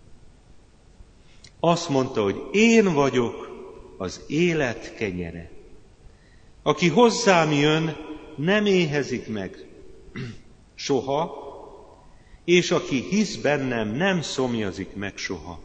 Azt mondta, hogy én vagyok az élet kenyere. Aki hozzám jön, nem éhezik meg soha, és aki hisz bennem, nem szomjazik meg soha.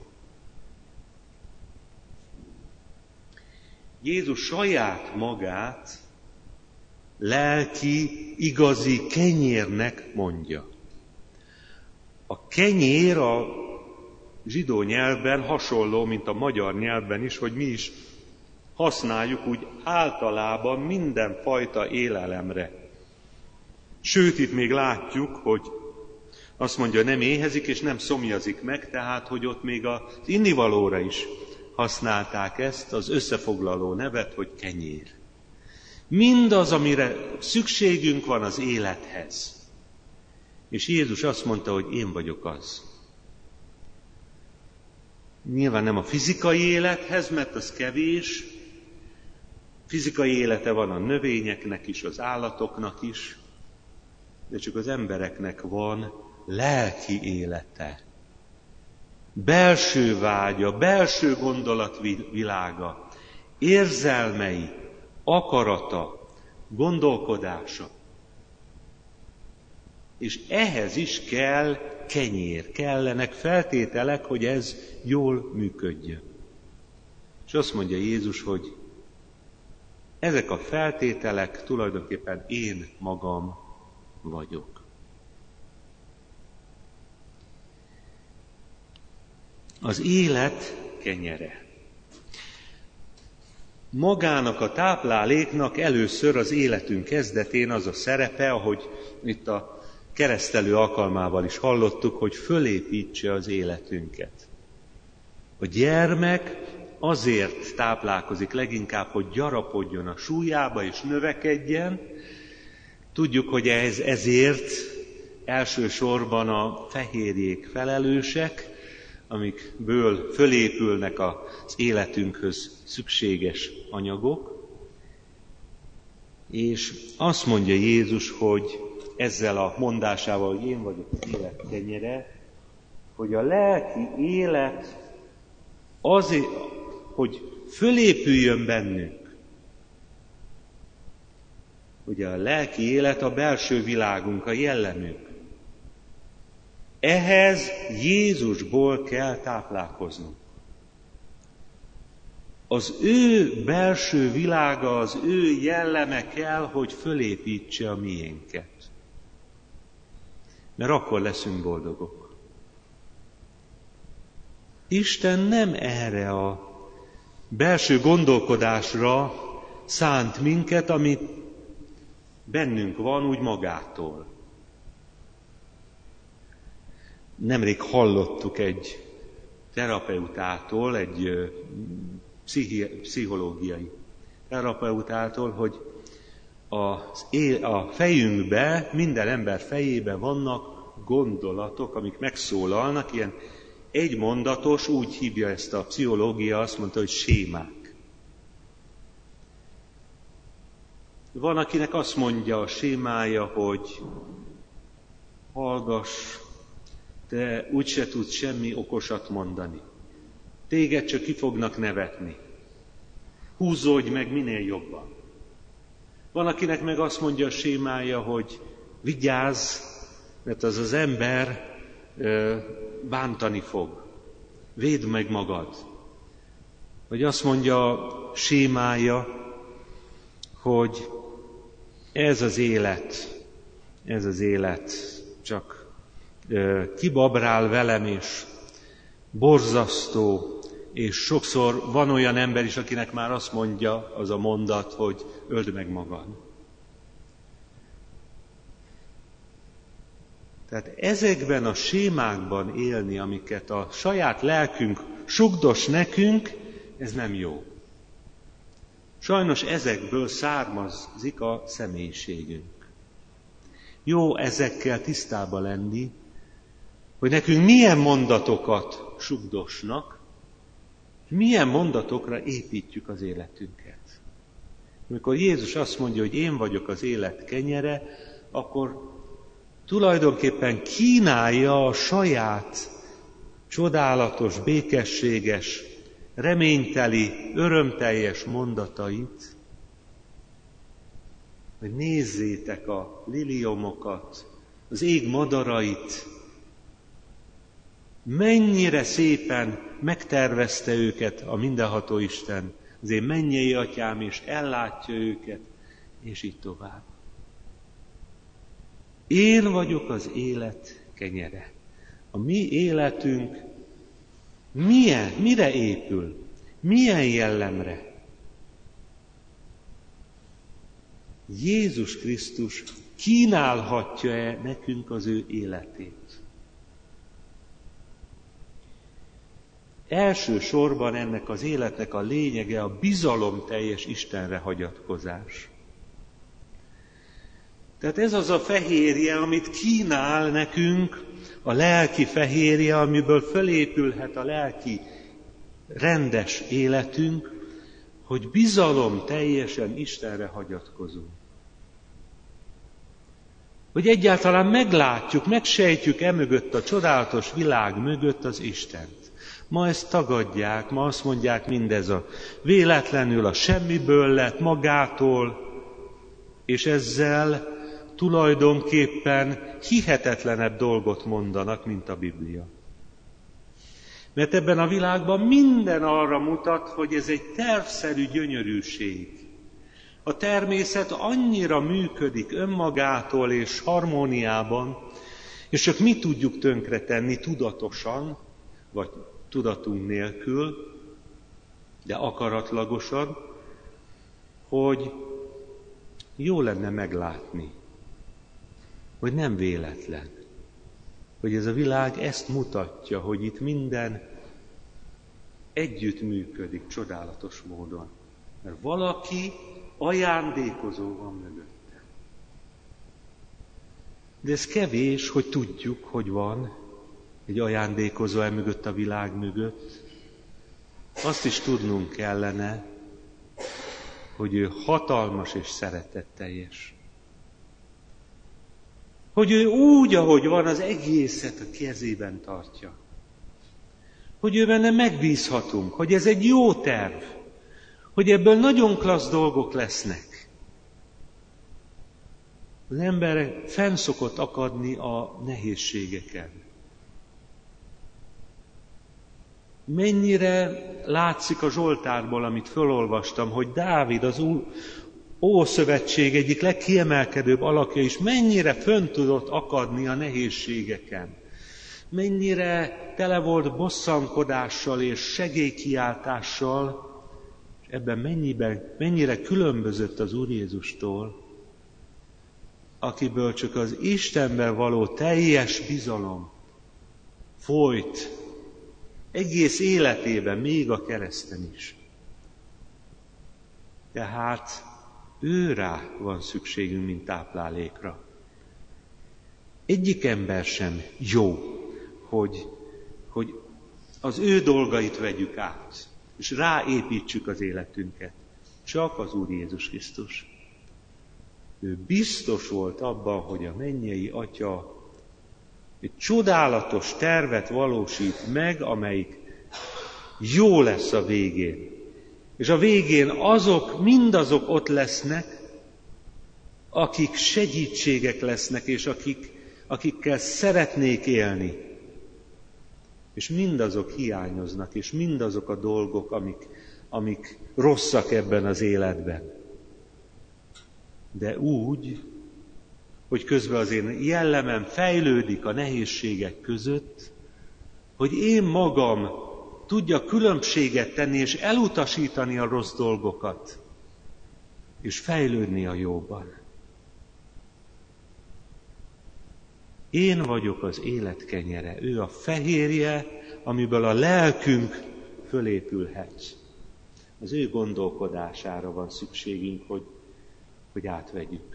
Jézus saját magát lelki, igazi kenyérnek mondja. A kenyér a zsidó nyelvben hasonló, mint a magyar nyelvben is, hogy mi is használjuk úgy általában mindenfajta élelemre. Sőt, itt még látjuk, hogy azt mondja, nem éhezik és nem szomjazik meg, tehát, hogy ott még az innivalóra is használták ezt, az összefoglaló nevet, hogy kenyér. Mindaz, amire szükségünk van az élethez. És Jézus azt mondta, hogy én vagyok az. Nyilván nem a fizikai élethez, mert az kevés. Fizikai élete van a növényeknek is, az állatoknak is, de csak az embereknek van lelki élete. Belső vágya, belső gondolatvilága, érzelmei, akarata, gondolkodása. És ehhez is kell kenyér, kellenek feltételek, hogy ez jól működjön. És azt mondja Jézus, hogy ezek a feltételek tulajdonképpen én magam vagyok. Az élet kenyere. Magának a tápláléknak először az életünk kezdetén az a szerepe, ahogy itt a keresztelő alkalmával is hallottuk, hogy fölépítse az életünket. A gyermek azért táplálkozik leginkább, hogy gyarapodjon a súlyába és növekedjen. Tudjuk, hogy ez, ezért elsősorban a fehérjék felelősek, amikből fölépülnek az életünkhöz szükséges anyagok. És azt mondja Jézus, hogy ezzel a mondásával, hogy én vagyok az élet kenyere, hogy a lelki élet azért, hogy fölépüljön bennünk. Ugye a lelki élet a belső világunk, a jellemünk. Ehhez Jézusból kell táplálkoznunk. Az ő belső világa, az ő jelleme kell, hogy fölépítse a miénket. Mert akkor leszünk boldogok. Isten nem erre a belső gondolkodásra szánt minket, ami bennünk van úgy magától. Nemrég hallottuk egy terapeutától, egy pszichi, pszichológiai terapeutától, hogy az él, a fejünkbe, minden ember fejébe vannak gondolatok, amik megszólalnak, ilyen egymondatos, úgy hívja ezt a pszichológia, azt mondta, hogy sémák. Van, akinek azt mondja a sémája, hogy hallgass, te úgyse tudsz semmi okosat mondani. Téged csak ki fognak nevetni. Húzódj meg minél jobban. Van, akinek meg azt mondja a sémája, hogy vigyázz, mert az az ember ö, bántani fog. Védd meg magad. Vagy azt mondja a sémája, hogy ez az élet, ez az élet csak ö, kibabrál velem, és borzasztó, és sokszor van olyan ember is, akinek már azt mondja az a mondat, hogy öld meg magad. Tehát ezekben a sémákban élni, amiket a saját lelkünk sugdos nekünk, ez nem jó. Sajnos ezekből származik a személyiségünk. Jó ezekkel tisztába lenni, hogy nekünk milyen mondatokat sugdosnak, milyen mondatokra építjük az életünket. Amikor Jézus azt mondja, hogy én vagyok az élet kenyere, akkor tulajdonképpen kínálja a saját csodálatos, békességes, reményteli, örömteljes mondatait, hogy nézzétek a liliomokat, az ég madarait, mennyire szépen megtervezte őket a mindenható Isten, az én mennyei atyám, és ellátja őket, és így tovább. Én vagyok az élet kenyere. A mi életünk milyen, mire épül? Milyen jellemre? Jézus Krisztus kínálhatja-e nekünk az ő életét? Elsősorban ennek az életnek a lényege a bizalomteljes Istenre hagyatkozás. Tehát ez az a fehérje, amit kínál nekünk, a lelki fehérje, amiből fölépülhet a lelki rendes életünk, hogy bizalom teljesen Istenre hagyatkozunk. hogy egyáltalán meglátjuk, megsejtjük emögött a csodálatos világ mögött az Istent. Ma ezt tagadják, ma azt mondják, mindez a véletlenül, a semmiből lett, magától, és ezzel tulajdonképpen hihetetlenebb dolgot mondanak, mint a Biblia. Mert ebben a világban minden arra mutat, hogy ez egy tervszerű gyönyörűség. A természet annyira működik önmagától és harmóniában, és csak mi tudjuk tönkretenni tudatosan, vagy tudatunk nélkül, de akaratlagosan, hogy jó lenne meglátni, hogy nem véletlen, hogy ez a világ ezt mutatja, hogy itt minden együtt működik csodálatos módon. Mert valaki ajándékozó van mögötte. De ez kevés, hogy tudjuk, hogy van egy ajándékozó el mögött a világ mögött. Azt is tudnunk kellene, hogy ő hatalmas és szeretetteljes. Hogy ő úgy, ahogy van, az egészet a kezében tartja. Hogy ő benne megbízhatunk, hogy ez egy jó terv, hogy ebből nagyon klassz dolgok lesznek. Az ember fenn szokott akadni a nehézségeken. Mennyire látszik a Zsoltárból, amit felolvastam, hogy Dávid, az Ószövetség egyik legkiemelkedőbb alakja is, mennyire fönn tudott akadni a nehézségeken. Mennyire tele volt bosszankodással és segélykiáltással, és ebben mennyiben, mennyire különbözött az Úr Jézustól, akiből csak az Istenben való teljes bizalom folyt egész életében, még a kereszten is. Tehát őrá van szükségünk, mint táplálékra. Egyik ember sem jó, hogy, hogy az ő dolgait vegyük át, és ráépítsük az életünket. Csak az Úr Jézus Krisztus. Ő biztos volt abban, hogy a mennyei Atya egy csodálatos tervet valósít meg, amelyik jó lesz a végén. És a végén azok, mindazok ott lesznek, akik segítségek lesznek, és akik, akikkel szeretnék élni. És mindazok hiányoznak, és mindazok a dolgok, amik, amik rosszak ebben az életben. De úgy, hogy közben az én jellemem fejlődik a nehézségek között, hogy én magam tudja különbséget tenni és elutasítani a rossz dolgokat, és fejlődni a jóban. Én vagyok az élet kenyere, ő a fehérje, amiből a lelkünk fölépülhet. Az ő gondolkodására van szükségünk, hogy, hogy átvegyük.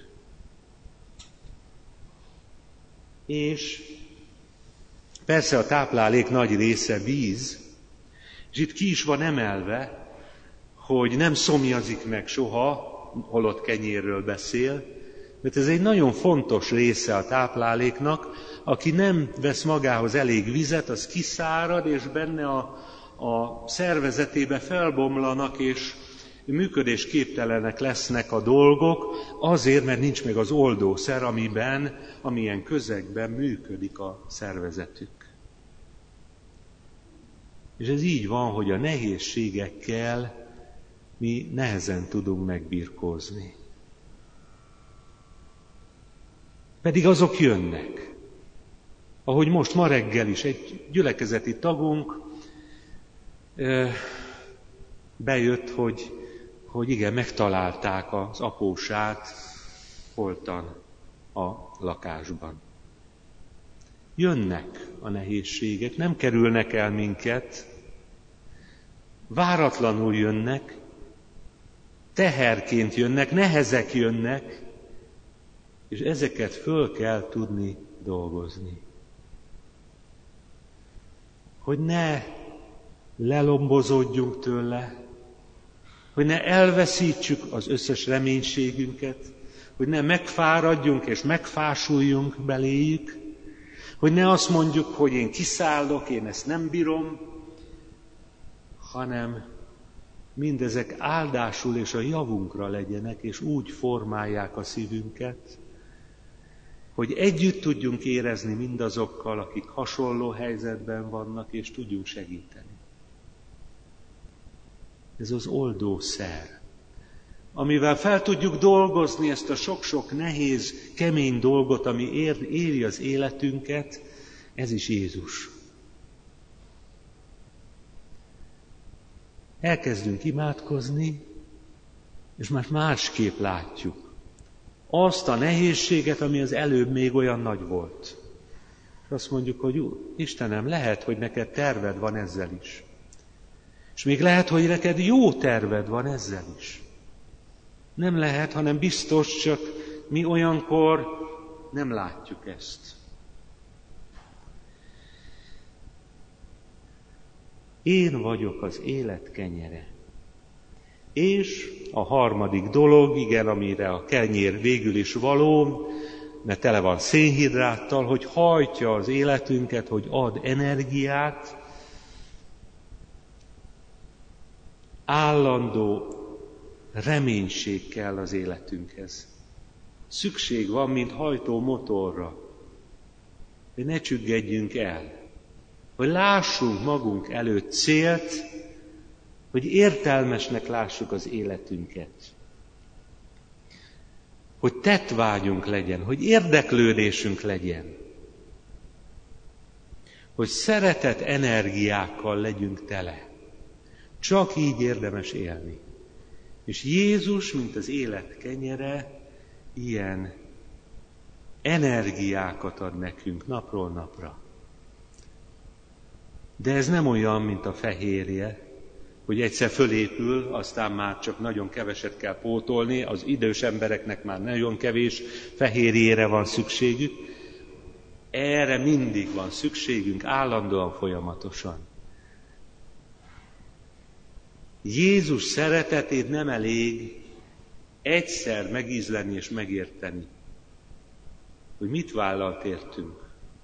És persze a táplálék nagy része víz, és itt ki is van emelve, hogy nem szomjazik meg soha, holott kenyérről beszél, mert ez egy nagyon fontos része a tápláléknak, aki nem vesz magához elég vizet, az kiszárad, és benne a, a szervezetébe felbomlanak, és működésképtelenek lesznek a dolgok, azért, mert nincs meg az oldószer, amiben, amilyen közegben működik a szervezetük. És ez így van, hogy a nehézségekkel mi nehezen tudunk megbirkózni. Pedig azok jönnek. Ahogy most ma reggel is egy gyülekezeti tagunk bejött, hogy, hogy igen, megtalálták az apósát holtan a lakásban. Jönnek a nehézségek, nem kerülnek el minket, váratlanul jönnek, teherként jönnek, nehezek jönnek, és ezeket föl kell tudni dolgozni. Hogy ne lelombozódjunk tőle, hogy ne elveszítsük az összes reménységünket, hogy ne megfáradjunk és megfásuljunk beléjük, hogy ne azt mondjuk, hogy én kiszállok, én ezt nem bírom, hanem mindezek áldásul és a javunkra legyenek, és úgy formálják a szívünket, hogy együtt tudjunk érezni mindazokkal, akik hasonló helyzetben vannak, és tudjunk segíteni. Ez az oldószer, amivel fel tudjuk dolgozni ezt a sok-sok nehéz, kemény dolgot, ami ér, éri az életünket, ez is Jézus. Elkezdünk imádkozni, és már másképp látjuk azt a nehézséget, ami az előbb még olyan nagy volt. És azt mondjuk, hogy Istenem, lehet, hogy neked terved van ezzel is. És még lehet, hogy neked jó terved van ezzel is. Nem lehet, hanem biztos, csak mi olyankor nem látjuk ezt. Én vagyok az élet kenyere. És a harmadik dolog, igen, amire a kenyér végül is való, mert tele van szénhidráttal, hogy hajtja az életünket, hogy ad energiát, állandó reménység kell az életünkhez. Szükség van, mint hajtó motorra, hogy ne csüggedjünk el, hogy lássunk magunk előtt célt, hogy értelmesnek lássuk az életünket, hogy tettvágyunk legyen, hogy érdeklődésünk legyen, hogy szeretet energiákkal legyünk tele. Csak így érdemes élni. És Jézus, mint az élet kenyere, ilyen energiákat ad nekünk napról napra. De ez nem olyan, mint a fehérje, hogy egyszer fölépül, aztán már csak nagyon keveset kell pótolni, az idős embereknek már nagyon kevés fehérjére van szükségük. Erre mindig van szükségünk, állandóan, folyamatosan. Jézus szeretetét nem elég egyszer megízleni és megérteni, hogy mit vállalt értünk.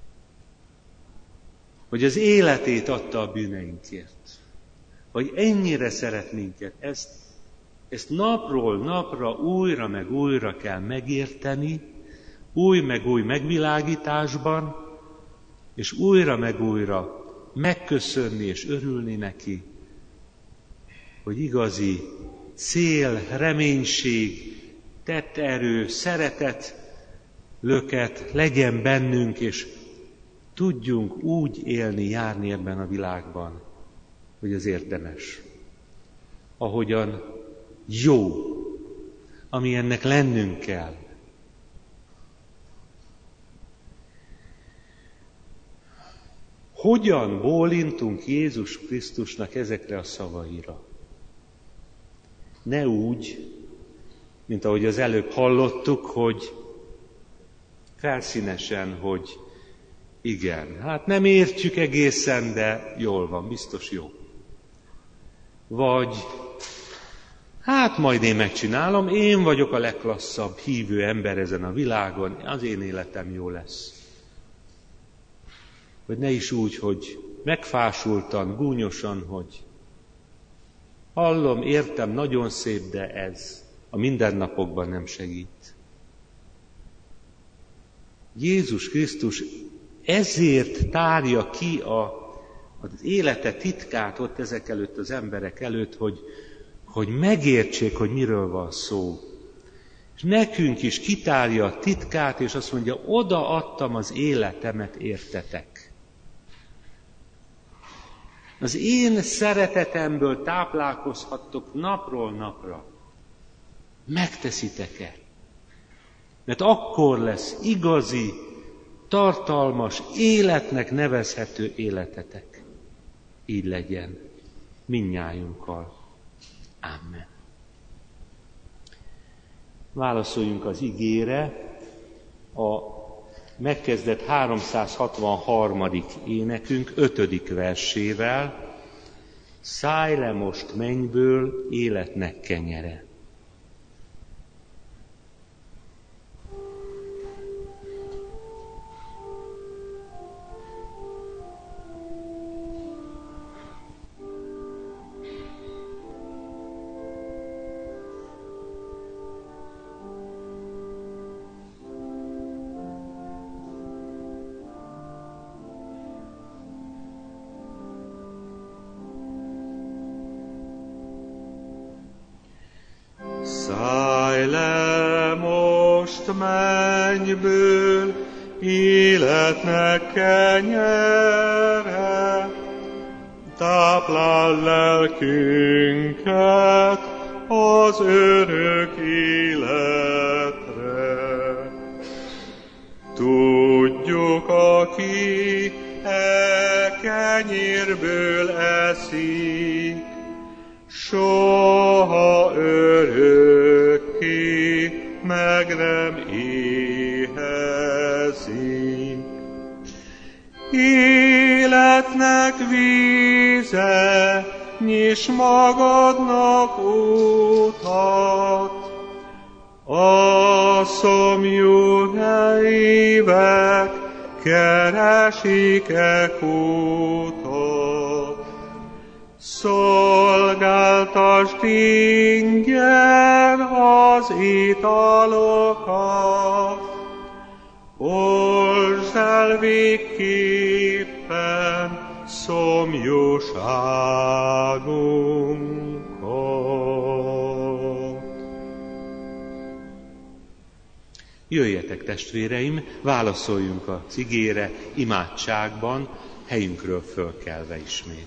Hogy az életét adta a bűneinkért. Hogy ennyire szeret minket. Ezt, ezt napról napra újra meg újra kell megérteni, új meg új megvilágításban, és újra meg újra megköszönni és örülni neki, hogy igazi cél, reménység, tetterő, szeretet, löket legyen bennünk, és tudjunk úgy élni, járni ebben a világban, hogy az érdemes. Ahogyan jó, ami ennek lennünk kell. Hogyan bólintunk Jézus Krisztusnak ezekre a szavaira? Ne úgy, mint ahogy az előbb hallottuk, hogy felszínesen, hogy igen, hát nem értjük egészen, de jól van, biztos jó. Vagy, hát majd én megcsinálom, én vagyok a legklasszabb hívő ember ezen a világon, az én életem jó lesz. Vagy ne is úgy, hogy megfásultan, gúnyosan, hogy hallom, értem, nagyon szép, de ez a mindennapokban nem segít. Jézus Krisztus ezért tárja ki a, az élete titkát ott ezek előtt, az emberek előtt, hogy, hogy megértsék, hogy miről van szó. És nekünk is kitárja a titkát, és azt mondja, oda adtam az életemet, értetek. Az én szeretetemből táplálkozhattok napról napra. Megteszitek-e? Mert akkor lesz igazi, tartalmas, életnek nevezhető életetek. Így legyen mindnyájunkkal. Amen. Válaszoljunk az igére a megkezdett háromszázhatvanharmadik énekünk ötödik versével. Szállj le most mennyből életnek kenyere. mennyből, életnek kenyere, táplál lelkünket az örök életre. Tudjuk, aki e kenyérből eszik, soha örökké meg nem éhezik. Életnek víze, nyiss magadnak útat, a szomjú helyvek keresik-e kútot. Szolgáltasd ingyen az italokat, oltsd el végképpen szomjúságunkat. Jöjjetek, testvéreim, válaszoljunk az igére imádságban, helyünkről fölkelve ismét.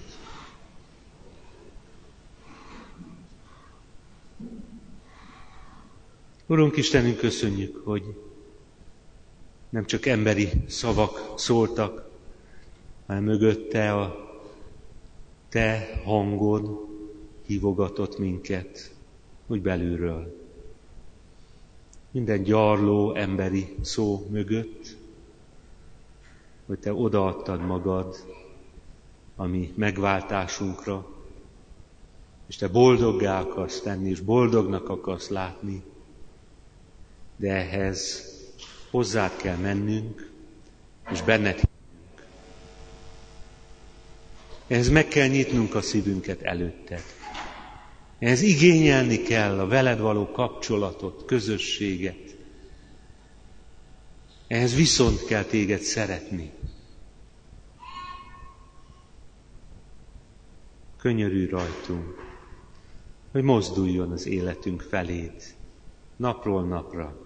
Urunk Istenünk, köszönjük, hogy nem csak emberi szavak szóltak, hanem mögötte a Te hangod hívogatott minket, úgy belülről. Minden gyarló emberi szó mögött, hogy Te odaadtad magad a mi megváltásunkra, és Te boldoggá akarsz tenni, és boldognak akarsz látni, de ehhez hozzád kell mennünk, és benned hinnünk. Ehhez meg kell nyitnunk a szívünket előtted. Ehhez igényelni kell a veled való kapcsolatot, közösséget. Ehhez viszont kell téged szeretni. Könyörülj rajtunk, hogy mozduljon az életünk feléd, napról napra.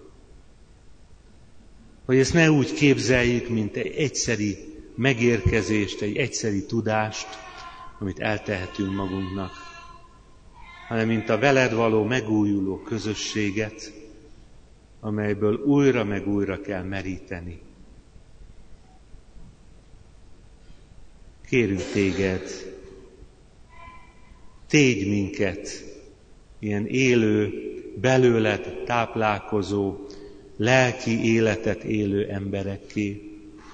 Hogy ezt ne úgy képzeljük, mint egy egyszeri megérkezést, egy egyszeri tudást, amit eltehetünk magunknak, hanem mint a veled való megújuló közösséget, amelyből újra meg újra kell meríteni. Kérünk téged, tégy minket ilyen élő, belőled táplálkozó, lelki életet élő emberekké,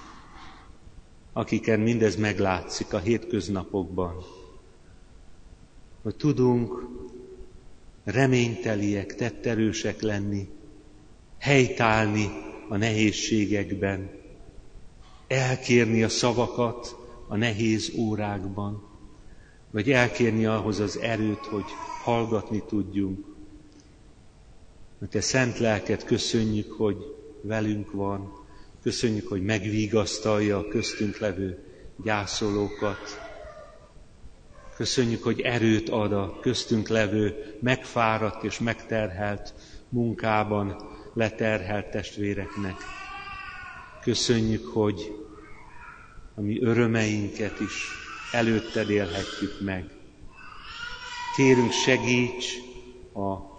akiken mindez meglátszik a hétköznapokban, hogy tudunk reményteliek, tetterősek lenni, helytállni a nehézségekben, elkérni a szavakat a nehéz órákban, vagy elkérni ahhoz az erőt, hogy hallgatni tudjunk. A Te szent lelked, köszönjük, hogy velünk van, köszönjük, hogy megvigasztalja a köztünk levő gyászolókat. Köszönjük, hogy erőt ad a köztünk levő megfáradt és megterhelt munkában leterhelt testvéreknek. Köszönjük, hogy a mi örömeinket is előtted élhetjük meg. Kérünk, segíts a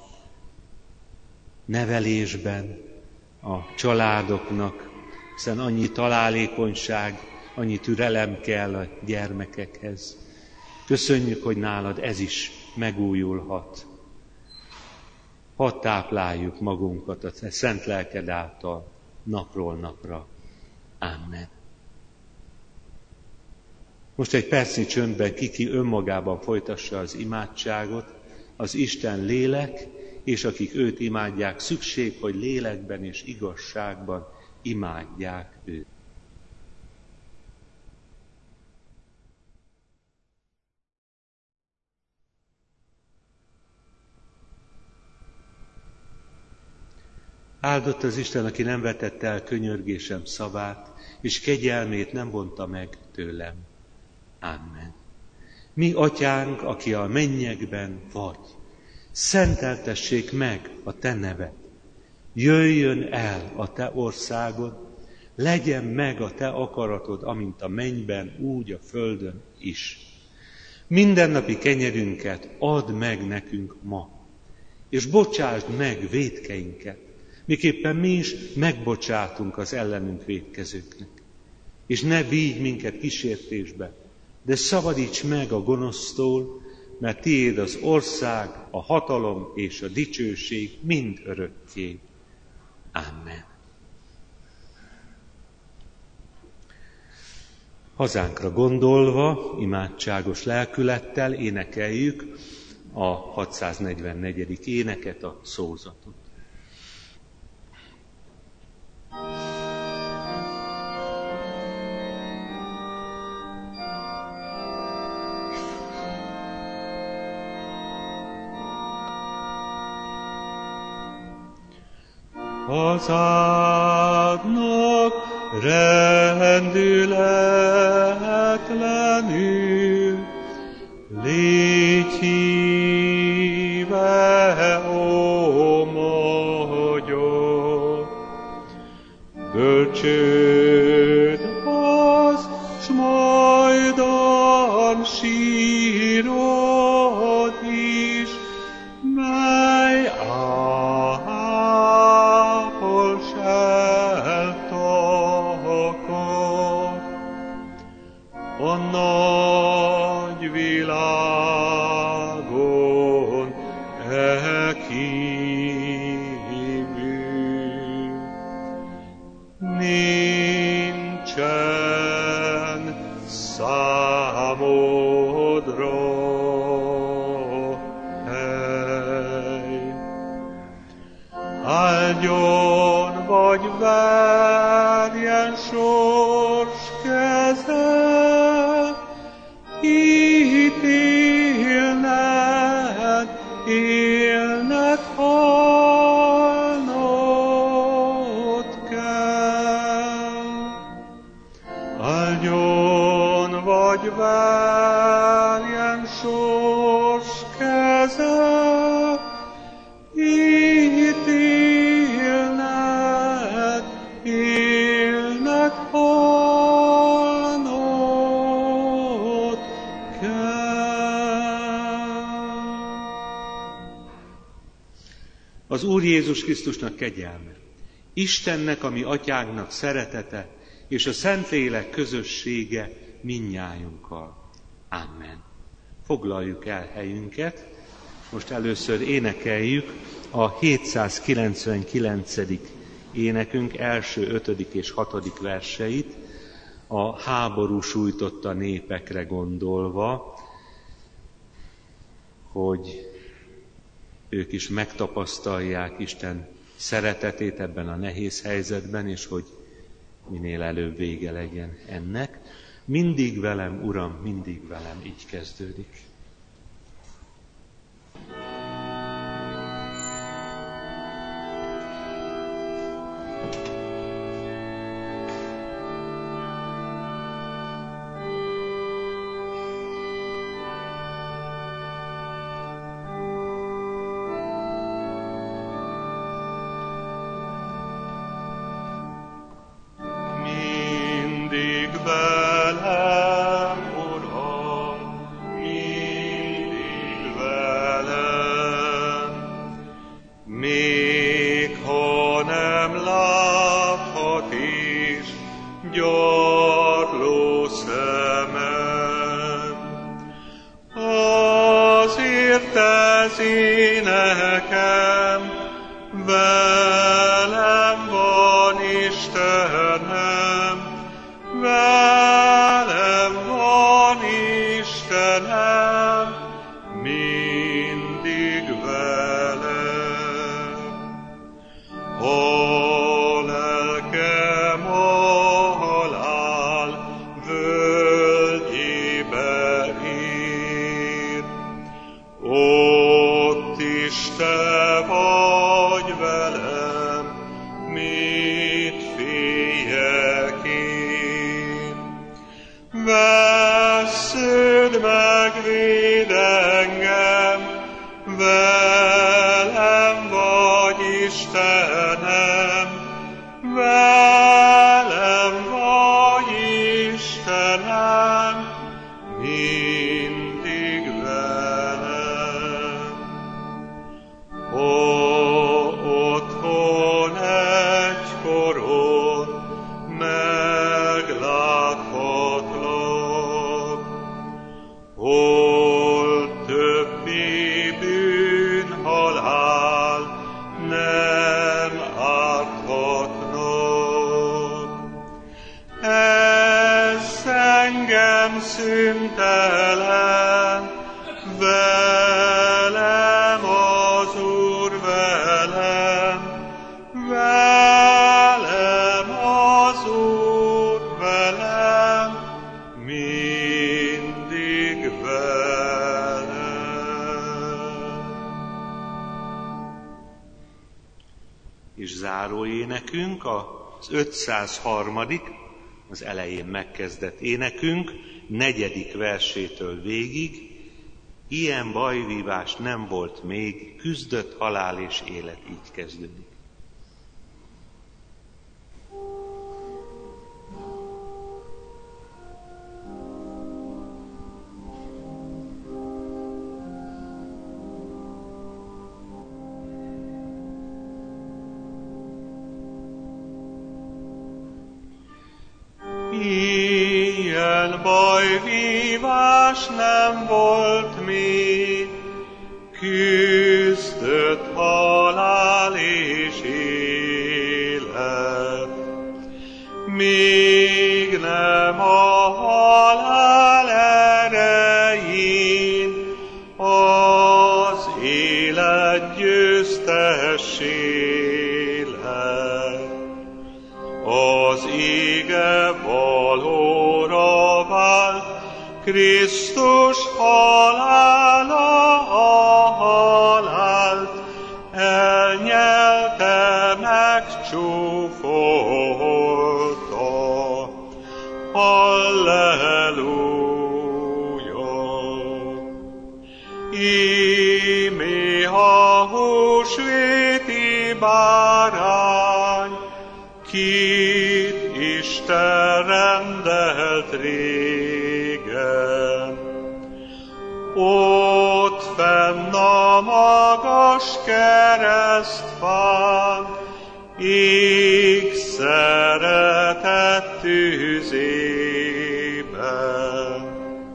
nevelésben a családoknak, hiszen annyi találékonyság, annyi türelem kell a gyermekekhez. Köszönjük, hogy nálad ez is megújulhat. Hadd tápláljuk magunkat a Te szent lelked által napról napra. Amen. Most egy percnyi csöndben kiki önmagában folytassa az imádságot, az Isten lélek, és akik őt imádják, szükség, hogy lélekben és igazságban imádják őt. Áldott az Isten, aki nem vetette el könyörgésem szavát, és kegyelmét nem vonta meg tőlem. Amen. Mi, Atyánk, aki a mennyekben vagy, szenteltessék meg a Te neved. jöjjön el a te országod, legyen meg a te akaratod, amint a mennyben, úgy a földön is. Mindennapi kenyerünket add meg nekünk ma, és bocsásd meg vétkeinket, miképpen mi is megbocsátunk az ellenünk vétkezőknek. És ne vigy minket kísértésbe, de szabadíts meg a gonosztól, mert tiéd az ország, a hatalom és a dicsőség mind örökké. Amen. Hazánkra gondolva, imádságos lelkülettel énekeljük a hatszáznegyvennegyedik éneket, a szózatot. Hazádnak rendületlenül légy híve, ó magyar, bölcsőd az, s majdan sírod is, mely ápol seltakar a nagy világon e kívül. Nincsen számodra hely. Áldjon vagy verjen sors keze, ítélned, élned halnod kell. Áldjon vagy verjen sors keze, ítélned, élned halnod kell. Az Úr Jézus Krisztusnak kegyelme, Istennek, a mi atyánknak szeretete, és a Szentlélek közössége mindnyájunkkal. Amen. Foglaljuk el helyünket. Most először énekeljük a hétszázkilencvenkilencedik énekünk első, ötödik és hatodik verseit, a háború sújtotta népekre gondolva, hogy ők is megtapasztalják Isten szeretetét ebben a nehéz helyzetben, és hogy minél előbb vége legyen ennek. Mindig velem, Uram, mindig velem, így kezdődik. Te vagy velem, mit fél. megláthatlak, hol többi bűnhalál nem árthatnak. Ez engem szüntelen, velem az Úr, velem, velem az Úr, velem, mindig velem. És záró énekünk, az ötszázharmadik, az elején megkezdett énekünk, negyedik versétől végig. Ilyen bajvívás nem volt még, küzdött halál és élet, így kezdődik. Ilyen bajvívás nem volt még, küzdött halál és élet. Még nem a halál erején az élet győztessé lett. Az ége valóra vált, Krisztus halála a halált, elnyelte, megcsúfolta. Halleluja! Ímé a húsvéti bárány, kit Isten rendelt régen. Ott fenn a magas keresztfán, ég szeretett tűzében.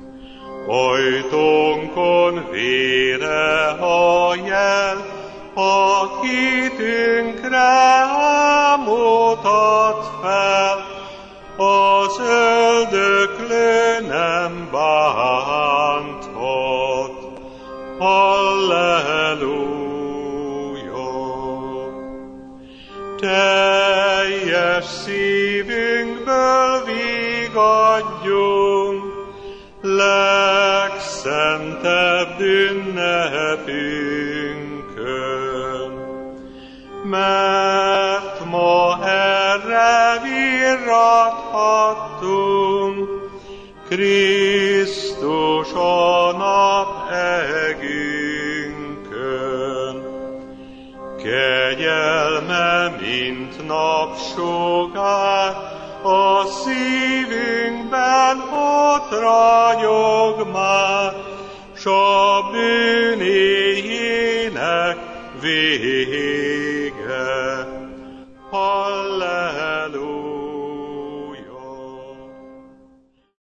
Ajtónkon vére a jel, a hitünkre mutat fel, az öldöklő nem bánthat. Halleluja! Teljes szívünkből vigadjunk, legszentebb ünnepünkön, mert ma erre virrathattunk, Krisztus a nap egünkön. Kegyelme, mint napsugár, a szívünkben ott ragyog már, s a bűnéjének vége. Halleluja!